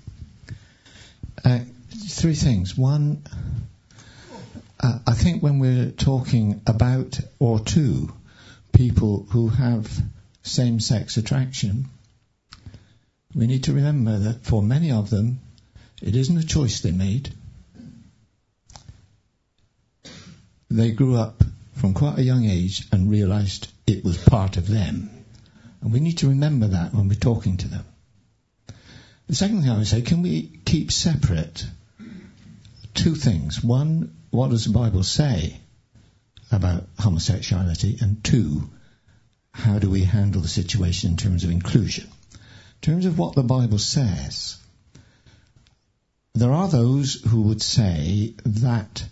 Speaker 17: Uh, three things. One, uh, I think when we're talking about or to people who have same-sex attraction, we need to remember that for many of them, it isn't a choice they made. They grew up from quite a young age and realized it was part of them. And we need to remember that when we're talking to them. The second thing I would say, can we keep separate two things? One, what does the Bible say about homosexuality? And two, how do we handle the situation in terms of inclusion? In terms of what the Bible says, there are those who would say that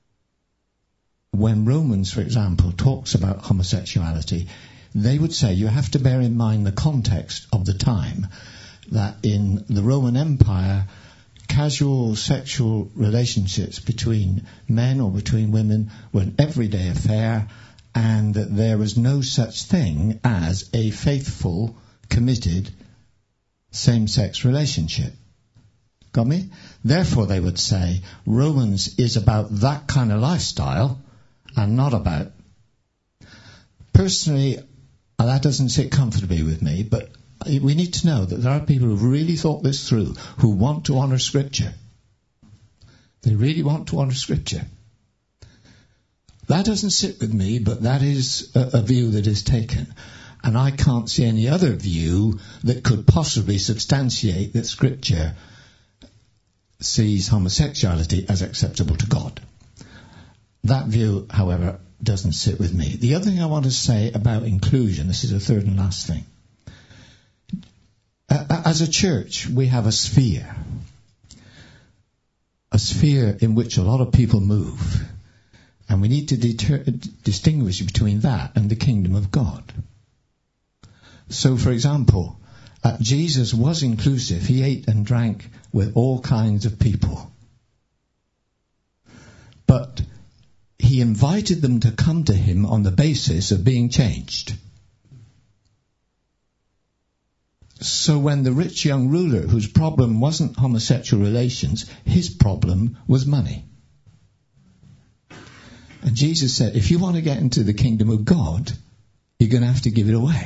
Speaker 17: when Romans, for example, talks about homosexuality, they would say you have to bear in mind the context of the time, that in the Roman Empire, casual sexual relationships between men or between women were an everyday affair, and that there was no such thing as a faithful, committed, same-sex relationship. Got me? Therefore, they would say Romans is about that kind of lifestyle, and not about. Personally, that doesn't sit comfortably with me, but we need to know that there are people who've really thought this through, who want to honour Scripture. They really want to honour Scripture. That doesn't sit with me, but that is a, a view that is taken. And I can't see any other view that could possibly substantiate that Scripture sees homosexuality as acceptable to God. That view, however, doesn't sit with me. The other thing I want to say about inclusion, this is the third and last thing. Uh, as a church, we have a sphere. A sphere in which a lot of people move. And we need to deter- distinguish between that and the kingdom of God. So, for example, uh, Jesus was inclusive. He ate and drank with all kinds of people. But he invited them to come to him on the basis of being changed. So when the rich young ruler, whose problem wasn't homosexual relations, his problem was money. And Jesus said, if you want to get into the kingdom of God, you're going to have to give it away.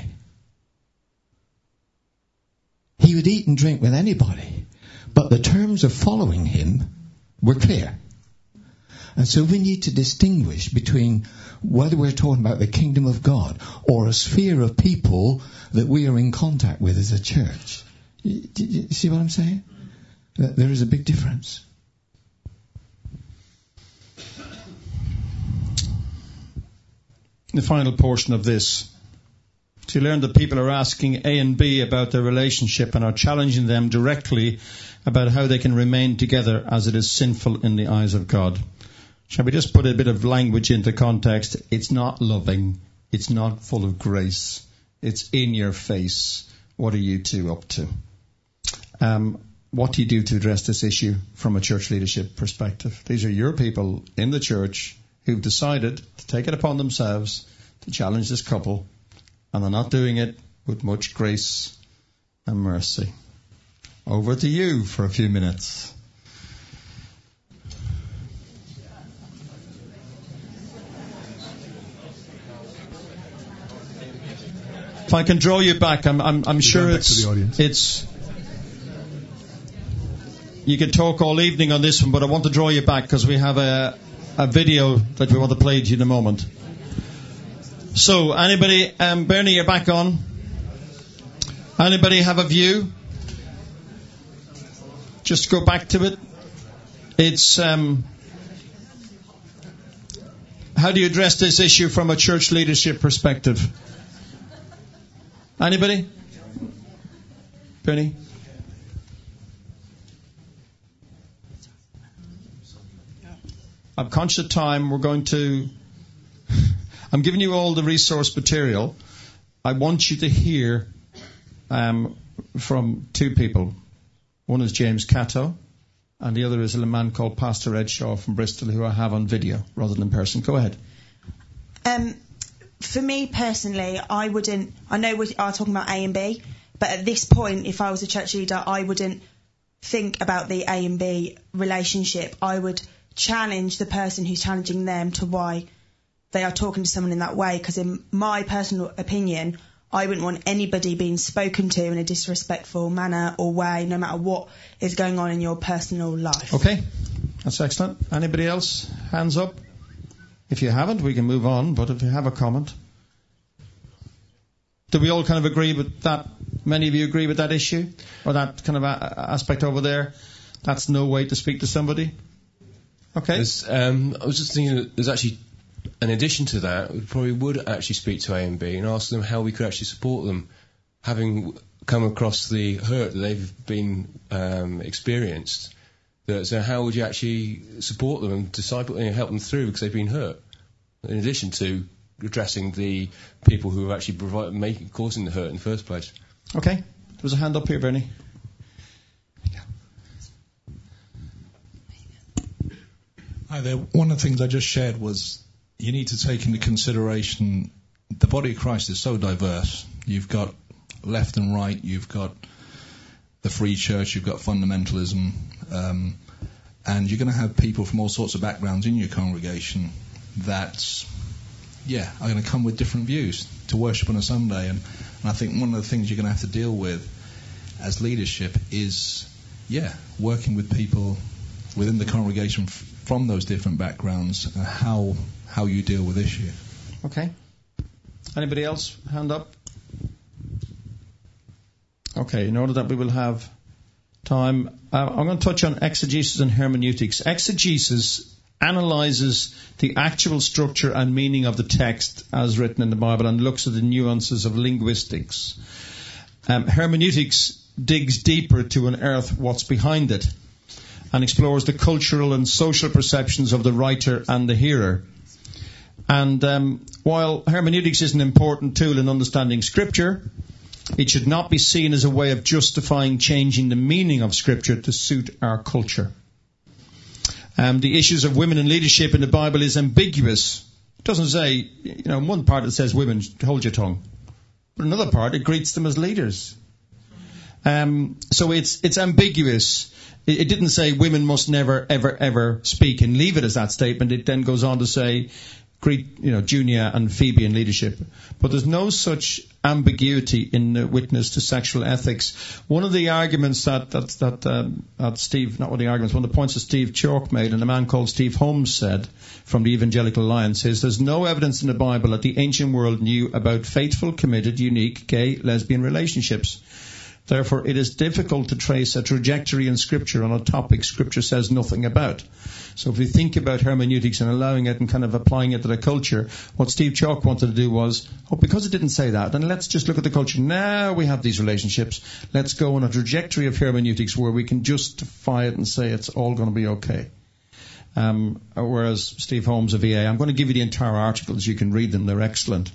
Speaker 17: He would eat and drink with anybody, but the terms of following him were clear. And so we need to distinguish between whether we're talking about the kingdom of God or a sphere of people that we are in contact with as a church. You, you see what I'm saying? There is a big difference.
Speaker 2: The final portion of this. To learn that people are asking A and B about their relationship and are challenging them directly about how they can remain together as it is sinful in the eyes of God. Shall we just put a bit of language into context? It's not loving. It's not full of grace. It's in your face. What are you two up to? Um, what do you do to address this issue from a church leadership perspective? These are your people in the church who've decided to take it upon themselves to challenge this couple, and they're not doing it with much grace and mercy. Over to you for a few minutes. If I can draw you back, I'm, I'm, I'm sure it's, it's, you could talk all evening on this one, but I want to draw you back because we have a, a video that we want to play to you in a moment. So, anybody, um, Bernie, you're back on. Anybody have a view? Just go back to it. It's, um, how do you address this issue from a church leadership perspective? Anybody? Bernie? I'm conscious of time. We're going to... I'm giving you all the resource material. I want you to hear um, from two people. One is James Cato, and the other is a man called Pastor Ed Shaw from Bristol, who I have on video rather than in person. Go ahead.
Speaker 7: Um, for me personally, I wouldn't... I know we are talking about A and B, but at this point, if I was a church leader, I wouldn't think about the A and B relationship. I would challenge the person who's challenging them to why they are talking to someone in that way, because in my personal opinion, I wouldn't want anybody being spoken to in a disrespectful manner or way, no matter what is going on in your personal life.
Speaker 2: Okay, that's excellent. Anybody else? Hands up. If you haven't, we can move on, but if you have a comment. Do we all kind of agree with that? Many of you agree with that issue? Or that kind of a- aspect over there? That's no way to speak to somebody? Okay.
Speaker 18: Um, I was just thinking that there's actually, in addition to that, we probably would actually speak to A and B and ask them how we could actually support them, having come across the hurt that they've been um, experienced. That, so how would you actually support them and disciple and help them through because they've been hurt? In addition to addressing the people who are actually provide, making, causing the hurt in the first place.
Speaker 2: Okay. There was a hand up here, Bernie.
Speaker 19: Hi there. One of the things I just shared was you need to take into consideration the body of Christ is so diverse. You've got left and right, you've got the free church, you've got fundamentalism, um, and you're going to have people from all sorts of backgrounds in your congregation that, yeah, are going to come with different views to worship on a Sunday. And, and I think one of the things you're going to have to deal with as leadership is, yeah, working with people within the congregation f- from those different backgrounds and how how you deal with issues.
Speaker 2: Okay. Anybody else? Hand up. Okay, in order that we will have time, uh, I'm going to touch on exegesis and hermeneutics. Exegesis analyzes the actual structure and meaning of the text as written in the Bible and looks at the nuances of linguistics. Um, hermeneutics digs deeper to unearth what's behind it and explores the cultural and social perceptions of the writer and the hearer. And um, while hermeneutics is an important tool in understanding Scripture, it should not be seen as a way of justifying changing the meaning of Scripture to suit our culture. Um, the issues of women in leadership in the Bible is ambiguous. It doesn't say, you know, in one part it says women, hold your tongue. But in another part it greets them as leaders. Um, so it's it's ambiguous. It, it didn't say women must never, ever, ever speak and leave it as that statement. It then goes on to say Greet, you know, Junia and Phoebe in leadership. But there's no such ambiguity in the witness to sexual ethics. One of the arguments that that that, um, that Steve, not one of the arguments, one of the points that Steve Chalk made, and a man called Steve Holmes said from the Evangelical Alliance, is there's no evidence in the Bible that the ancient world knew about faithful, committed, unique, gay, lesbian relationships. Therefore, it is difficult to trace a trajectory in Scripture on a topic Scripture says nothing about. So if we think about hermeneutics and allowing it and kind of applying it to the culture, what Steve Chalk wanted to do was, oh, because it didn't say that, then let's just look at the culture. Now we have these relationships. Let's go on a trajectory of hermeneutics where we can justify it and say it's all going to be okay. Um, whereas Steve Holmes of V A, I'm going to give you the entire articles. You can read them. They're excellent.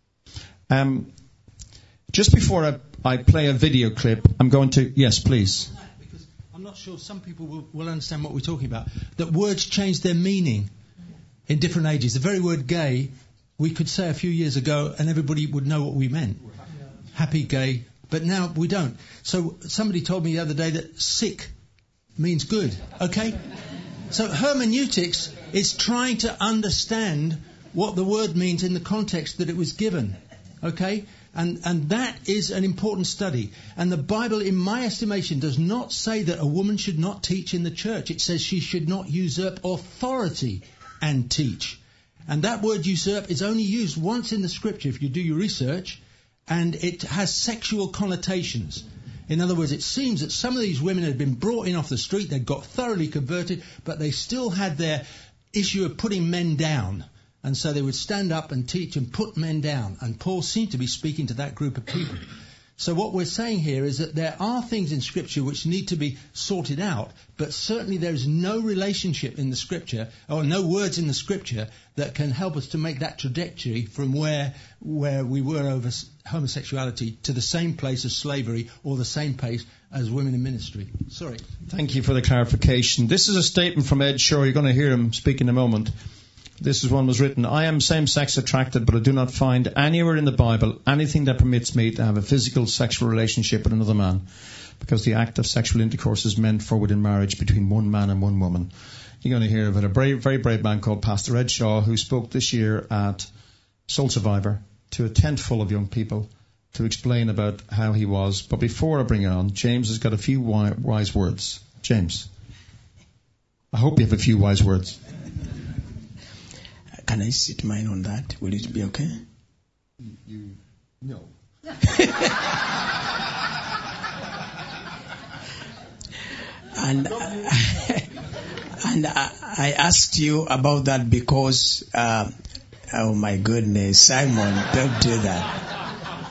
Speaker 2: Um, just before I I play a video clip, I'm going to... Yes, please.
Speaker 11: Because I'm not sure some people will, will understand what we're talking about. That words change their meaning in different ages. The very word gay, we could say a few years ago and everybody would know what we meant. Happy, gay. But now we don't. So somebody told me the other day that sick means good. Okay? So hermeneutics is trying to understand what the word means in the context that it was given. Okay? And, and that is an important study. And the Bible, in my estimation, does not say that a woman should not teach in the church. It says she should not usurp authority and teach. And that word usurp is only used once in the Scripture, if you do your research, and it has sexual connotations. In other words, it seems that some of these women had been brought in off the street, they'd got thoroughly converted, but they still had their issue of putting men down. And so they would stand up and teach and put men down. And Paul seemed to be speaking to that group of people. So what we're saying here is that there are things in Scripture which need to be sorted out, but certainly there is no relationship in the Scripture, or no words in the Scripture, that can help us to make that trajectory from where where we were over homosexuality to the same place as slavery, or the same place as women in ministry. Sorry.
Speaker 2: Thank you for the clarification. This is a statement from Ed Shaw. You're going to hear him speak in a moment. This is one was written, I am same-sex attracted, but I do not find anywhere in the Bible anything that permits me to have a physical sexual relationship with another man, because the act of sexual intercourse is meant for within marriage between one man and one woman. You're going to hear about a brave, very brave man called Pastor Ed Shaw, who spoke this year at Soul Survivor to a tent full of young people to explain about how he was. But before I bring it on, James has got a few wise words. James, I hope you have a few wise words.
Speaker 20: Can I sit mine on that? Will it be okay?
Speaker 11: You, no.
Speaker 20: and uh, and I, I asked you about that because, uh, oh my goodness, Simon, don't do that.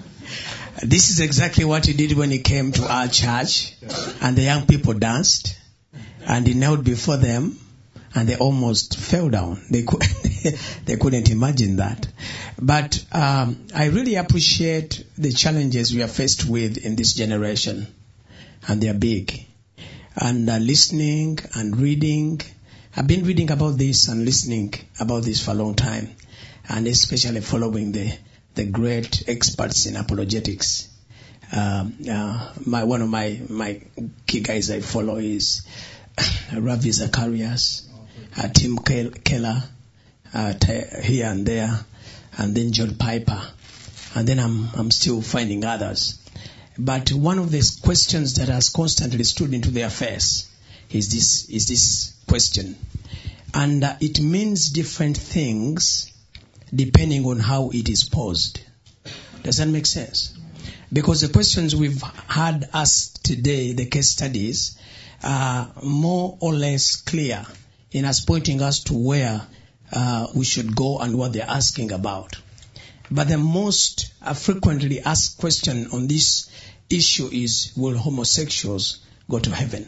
Speaker 20: This is exactly what he did when he came to our church, and the young people danced, and he knelt before them. And they almost fell down. They could, they couldn't imagine that. But um, I really appreciate the challenges we are faced with in this generation, and they are big. And uh, listening and reading, I've been reading about this and listening about this for a long time, and especially following the the great experts in apologetics. Um, uh, my one of my my key guys I follow is Ravi Zacharias. Uh, Tim Keller, uh, t- here and there, and then John Piper, and then I'm I'm still finding others. But one of the questions that has constantly stood into their face is this is this question, and uh, it means different things depending on how it is posed. Does that make sense? Because the questions we've had asked today, the case studies, are more or less clear in us pointing us to where uh, we should go and what they're asking about. But the most uh, frequently asked question on this issue is, will homosexuals go to heaven?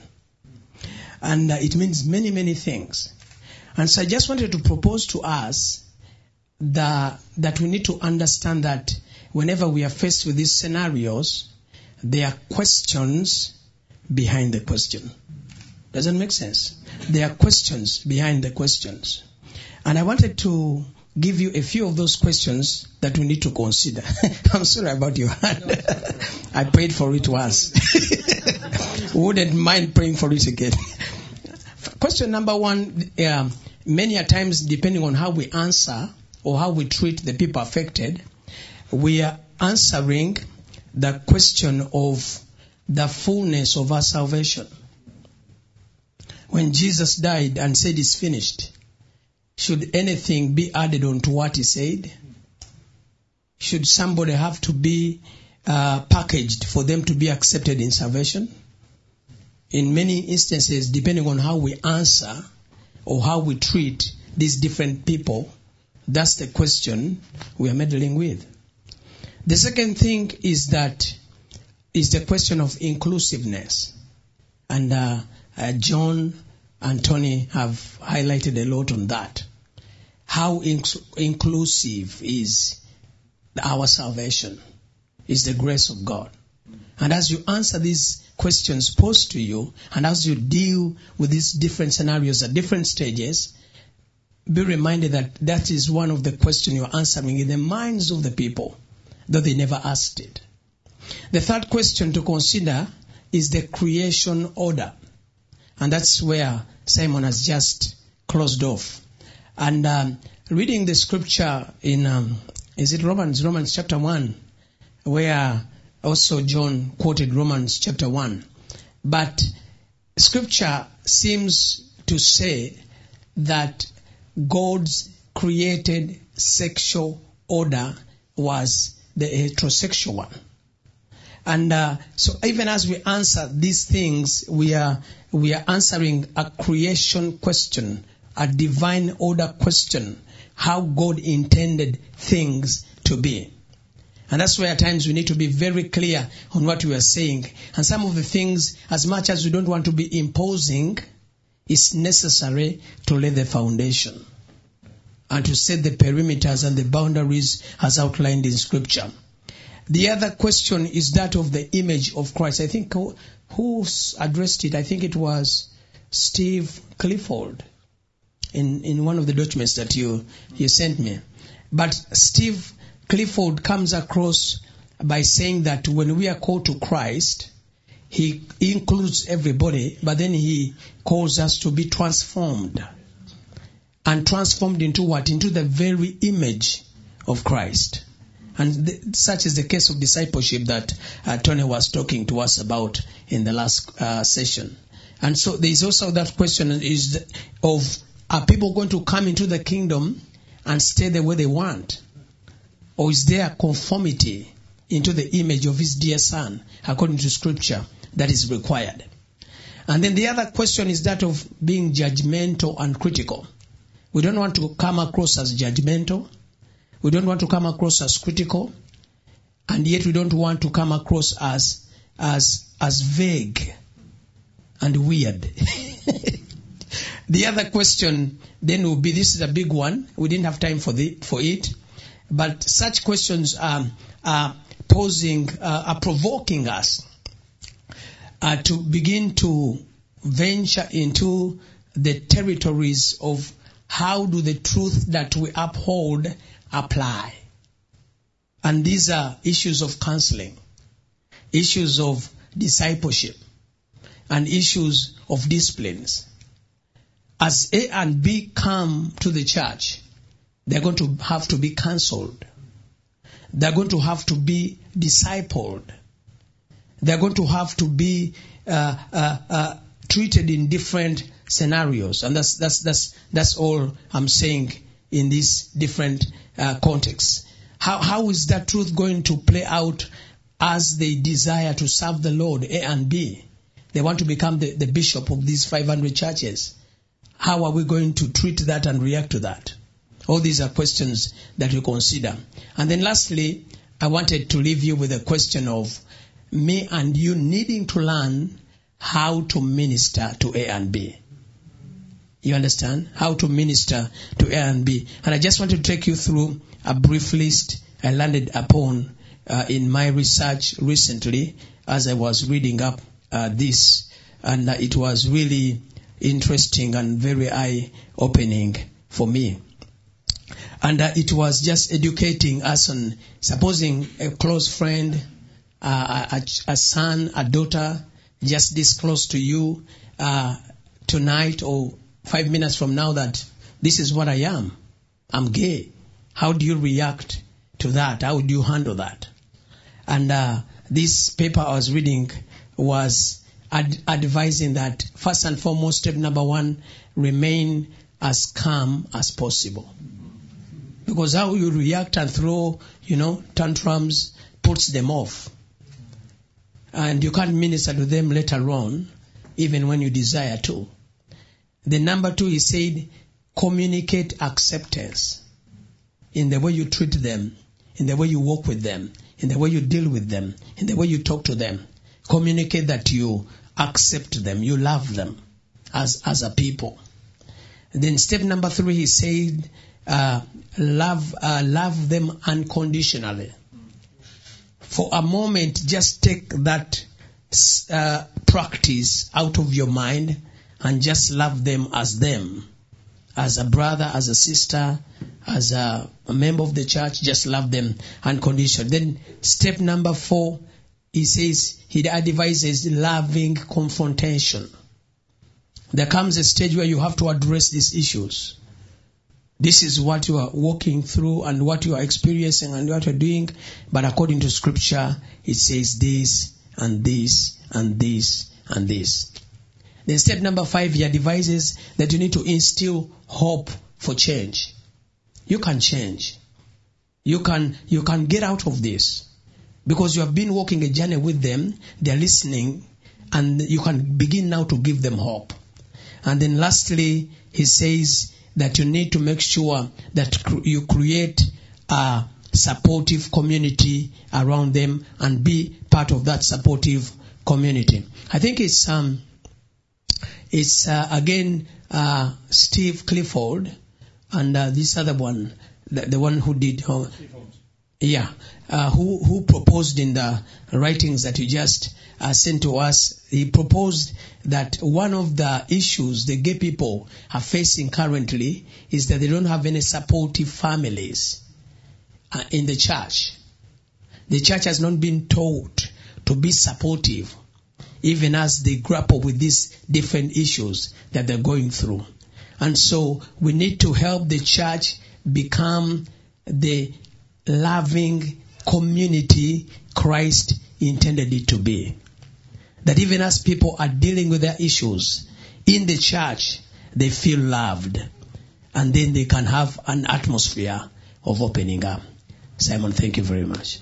Speaker 20: And uh, it means many, many things. And so I just wanted to propose to us that, that we need to understand that whenever we are faced with these scenarios, there are questions behind the question. Does that make sense? There are questions behind the questions. And I wanted to give you a few of those questions that we need to consider. I'm sorry about your hand. I prayed for it once. Wouldn't mind praying for it again. Question number one, um, many a times, depending on how we answer or how we treat the people affected, we are answering the question of the fullness of our salvation. When Jesus died and said it's finished, should anything be added on to what he said? Should somebody have to be uh, packaged for them to be accepted in salvation? In many instances, depending on how we answer or how we treat these different people, that's the question we are meddling with. The second thing is that is the question of inclusiveness. And uh, uh, John and Tony have highlighted a lot on that. How inc- inclusive is our salvation, is the grace of God. And as you answer these questions posed to you, and as you deal with these different scenarios at different stages, be reminded that that is one of the questions you're answering in the minds of the people, though they never asked it. The third question to consider is the creation order. And that's where Simon has just closed off. And um, reading the scripture in, um, is it Romans, Romans chapter one, where also John quoted Romans chapter one. But scripture seems to say that God's created sexual order was the heterosexual one. And uh, so even as we answer these things, we are we are answering a creation question, a divine order question, how God intended things to be. And that's where at times we need to be very clear on what we are saying. And some of the things, as much as we don't want to be imposing, it's necessary to lay the foundation and to set the perimeters and the boundaries as outlined in Scripture. The other question is that of the image of Christ. I think who, who addressed it? I think it was Steve Clifford in, in one of the documents that you, you sent me. But Steve Clifford comes across by saying that when we are called to Christ, he includes everybody, but then he calls us to be transformed. And transformed into what? Into the very image of Christ. And th- such is the case of discipleship that uh, Tony was talking to us about in the last uh, session. And so there is also that question is the, of, are people going to come into the kingdom and stay the way they want? Or is there conformity into the image of his dear son, according to Scripture, that is required? And then the other question is that of being judgmental and critical. We don't want to come across as judgmental. We don't want to come across as critical. And yet we don't want to come across as as as vague and weird. The other question then will be, this is a big one. We didn't have time for the for it. But such questions um, are posing, uh, are provoking us uh, to begin to venture into the territories of how do the truth that we uphold apply. And these are issues of counseling, issues of discipleship, and issues of disciplines. As A and B come to the church, they're going to have to be counseled. They're going to have to be discipled. They're going to have to be uh, uh, uh, treated in different scenarios, and that's that's that's that's all I'm saying in these different uh, contexts. How how is that truth going to play out as they desire to serve the Lord? A and B, they want to become the, the bishop of these five hundred churches. How are we going to treat that and react to that? All these are questions that we consider. And then lastly, I wanted to leave you with a question of me and you needing to learn how to minister to A and B. You understand? How to minister to A and B. And I just want to take you through a brief list I landed upon uh, in my research recently as I was reading up uh, this. And uh, it was really interesting and very eye-opening for me. And uh, it was just educating us on, supposing a close friend, uh, a, a son, a daughter, just this close to you uh, tonight or five minutes from now that This is what I am. I'm gay. How do you react to that? How do you handle that? And uh, this paper I was reading was ad- advising that first and foremost, step number one, remain as calm as possible. Because how you react and throw, you know, tantrums puts them off. And you can't minister to them later on, even when you desire to. The number two, he said, communicate acceptance in the way you treat them, in the way you work with them, in the way you deal with them, in the way you talk to them. Communicate that you accept them, you love them as, as a people. Then step number three, he said, uh, love, uh, love them unconditionally. For a moment, just take that uh, practice out of your mind and just love them as them. As a brother, as a sister, as a, a member of the church, just love them unconditionally. Then step number four, he says, he advises loving confrontation. There comes a stage where you have to address these issues. This is what you are walking through and what you are experiencing and what you are doing. But according to scripture, it says this and this and this and this. Then step number five, he advises that you need to instill hope for change. You can change. You can, you can get out of this. Because you have been walking a journey with them, they are listening, and you can begin now to give them hope. And then lastly, he says that you need to make sure that you create a supportive community around them and be part of that supportive community. I think it's um, it's uh, again uh, Steve Clifford and uh, this other one, the, the one who did, uh, yeah, uh, who who proposed in the writings that you just uh, sent to us. He proposed that one of the issues the gay people are facing currently is that they don't have any supportive families uh, in the church. The church has not been taught to be supportive, even as they grapple with these different issues that they're going through. And so we need to help the church become the loving community Christ intended it to be. That even as people are dealing with their issues in the church, they feel loved. And then they can have an atmosphere of opening up. Simon, thank you very much.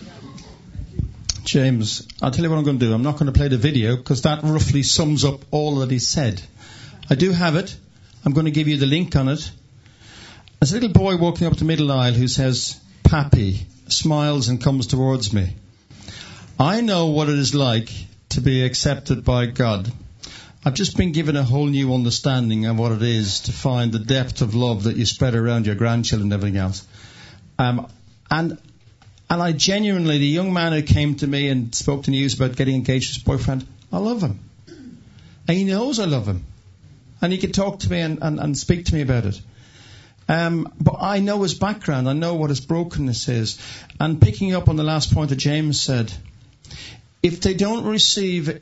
Speaker 2: James, I'll tell you what I'm going to do. I'm not going to play the video because that roughly sums up all that he said. I do have it. I'm going to give you the link on it. There's a little boy walking up the middle aisle who says, Pappy, smiles and comes towards me. I know what it is like to be accepted by God. I've just been given a whole new understanding of what it is to find the depth of love that you spread around your grandchildren and everything else. Um, and and I genuinely, the young man who came to me and spoke to news about getting engaged with his boyfriend, I love him. And he knows I love him. And he could talk to me and, and, and speak to me about it. Um, but I know his background. I know what his brokenness is. And picking up on the last point that James said, if they don't receive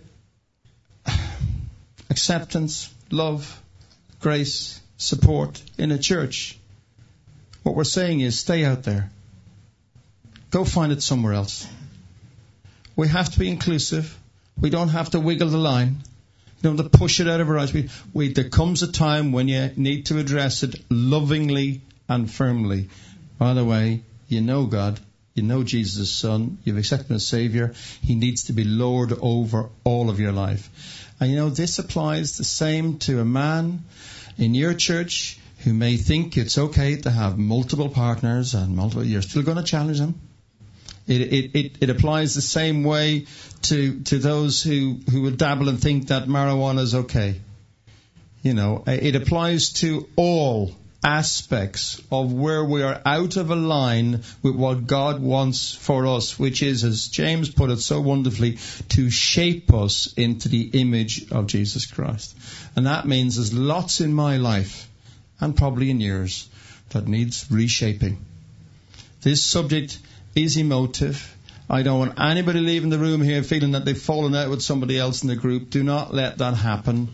Speaker 2: acceptance, love, grace, support in a church, what we're saying is stay out there. Go find it somewhere else. We have to be inclusive. We don't have to wiggle the line. We don't have to push it out of our eyes. We, we, there comes a time when you need to address it lovingly and firmly. By the way, you know God. You know Jesus' Son. You've accepted him as Saviour. He needs to be Lord over all of your life. And you know, this applies the same to a man in your church who may think it's okay to have multiple partners and multiple. You're still going to challenge them. It, it, it, it applies the same way to to those who, who would dabble and think that marijuana is okay. You know, it applies to all aspects of where we are out of a line with what God wants for us, which is, as James put it so wonderfully, to shape us into the image of Jesus Christ. And that means there's lots in my life, and probably in yours, that needs reshaping. This subject is emotive. I don't want anybody leaving the room here feeling that they've fallen out with somebody else in the group. Do not let that happen.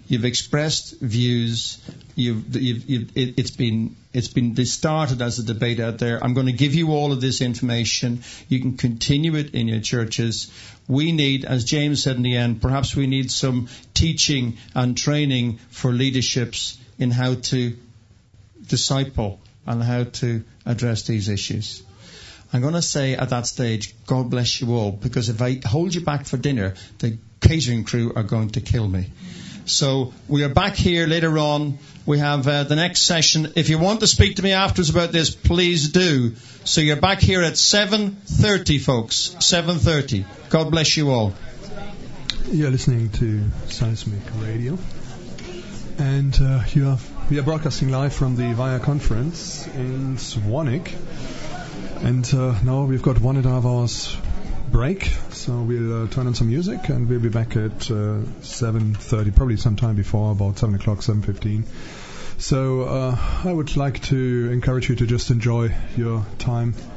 Speaker 2: You've expressed views. You've, you've, you've, it, it's been it's been started as a debate out there. I'm going to give you all of this information. You can continue it in your churches. We need, as James said in the end, perhaps we need some teaching and training for leaderships in how to disciple and how to address these issues. I'm going to say at that stage, God bless you all, because if I hold you back for dinner, the catering crew are going to kill me. So we are back here later on. We have uh, the next session. If you want to speak to me afterwards about this, please do. So you're back here at seven thirty, folks. seven thirty. God bless you all.
Speaker 1: You're listening to Seismic Radio. And uh, you are, we are broadcasting live from the V I A conference in Swanwick. And uh, now we've got one and a half hours break, so we'll uh, turn on some music and we'll be back at uh, seven thirty, probably sometime before, about seven o'clock, seven fifteen. So uh, I would like to encourage you to just enjoy your time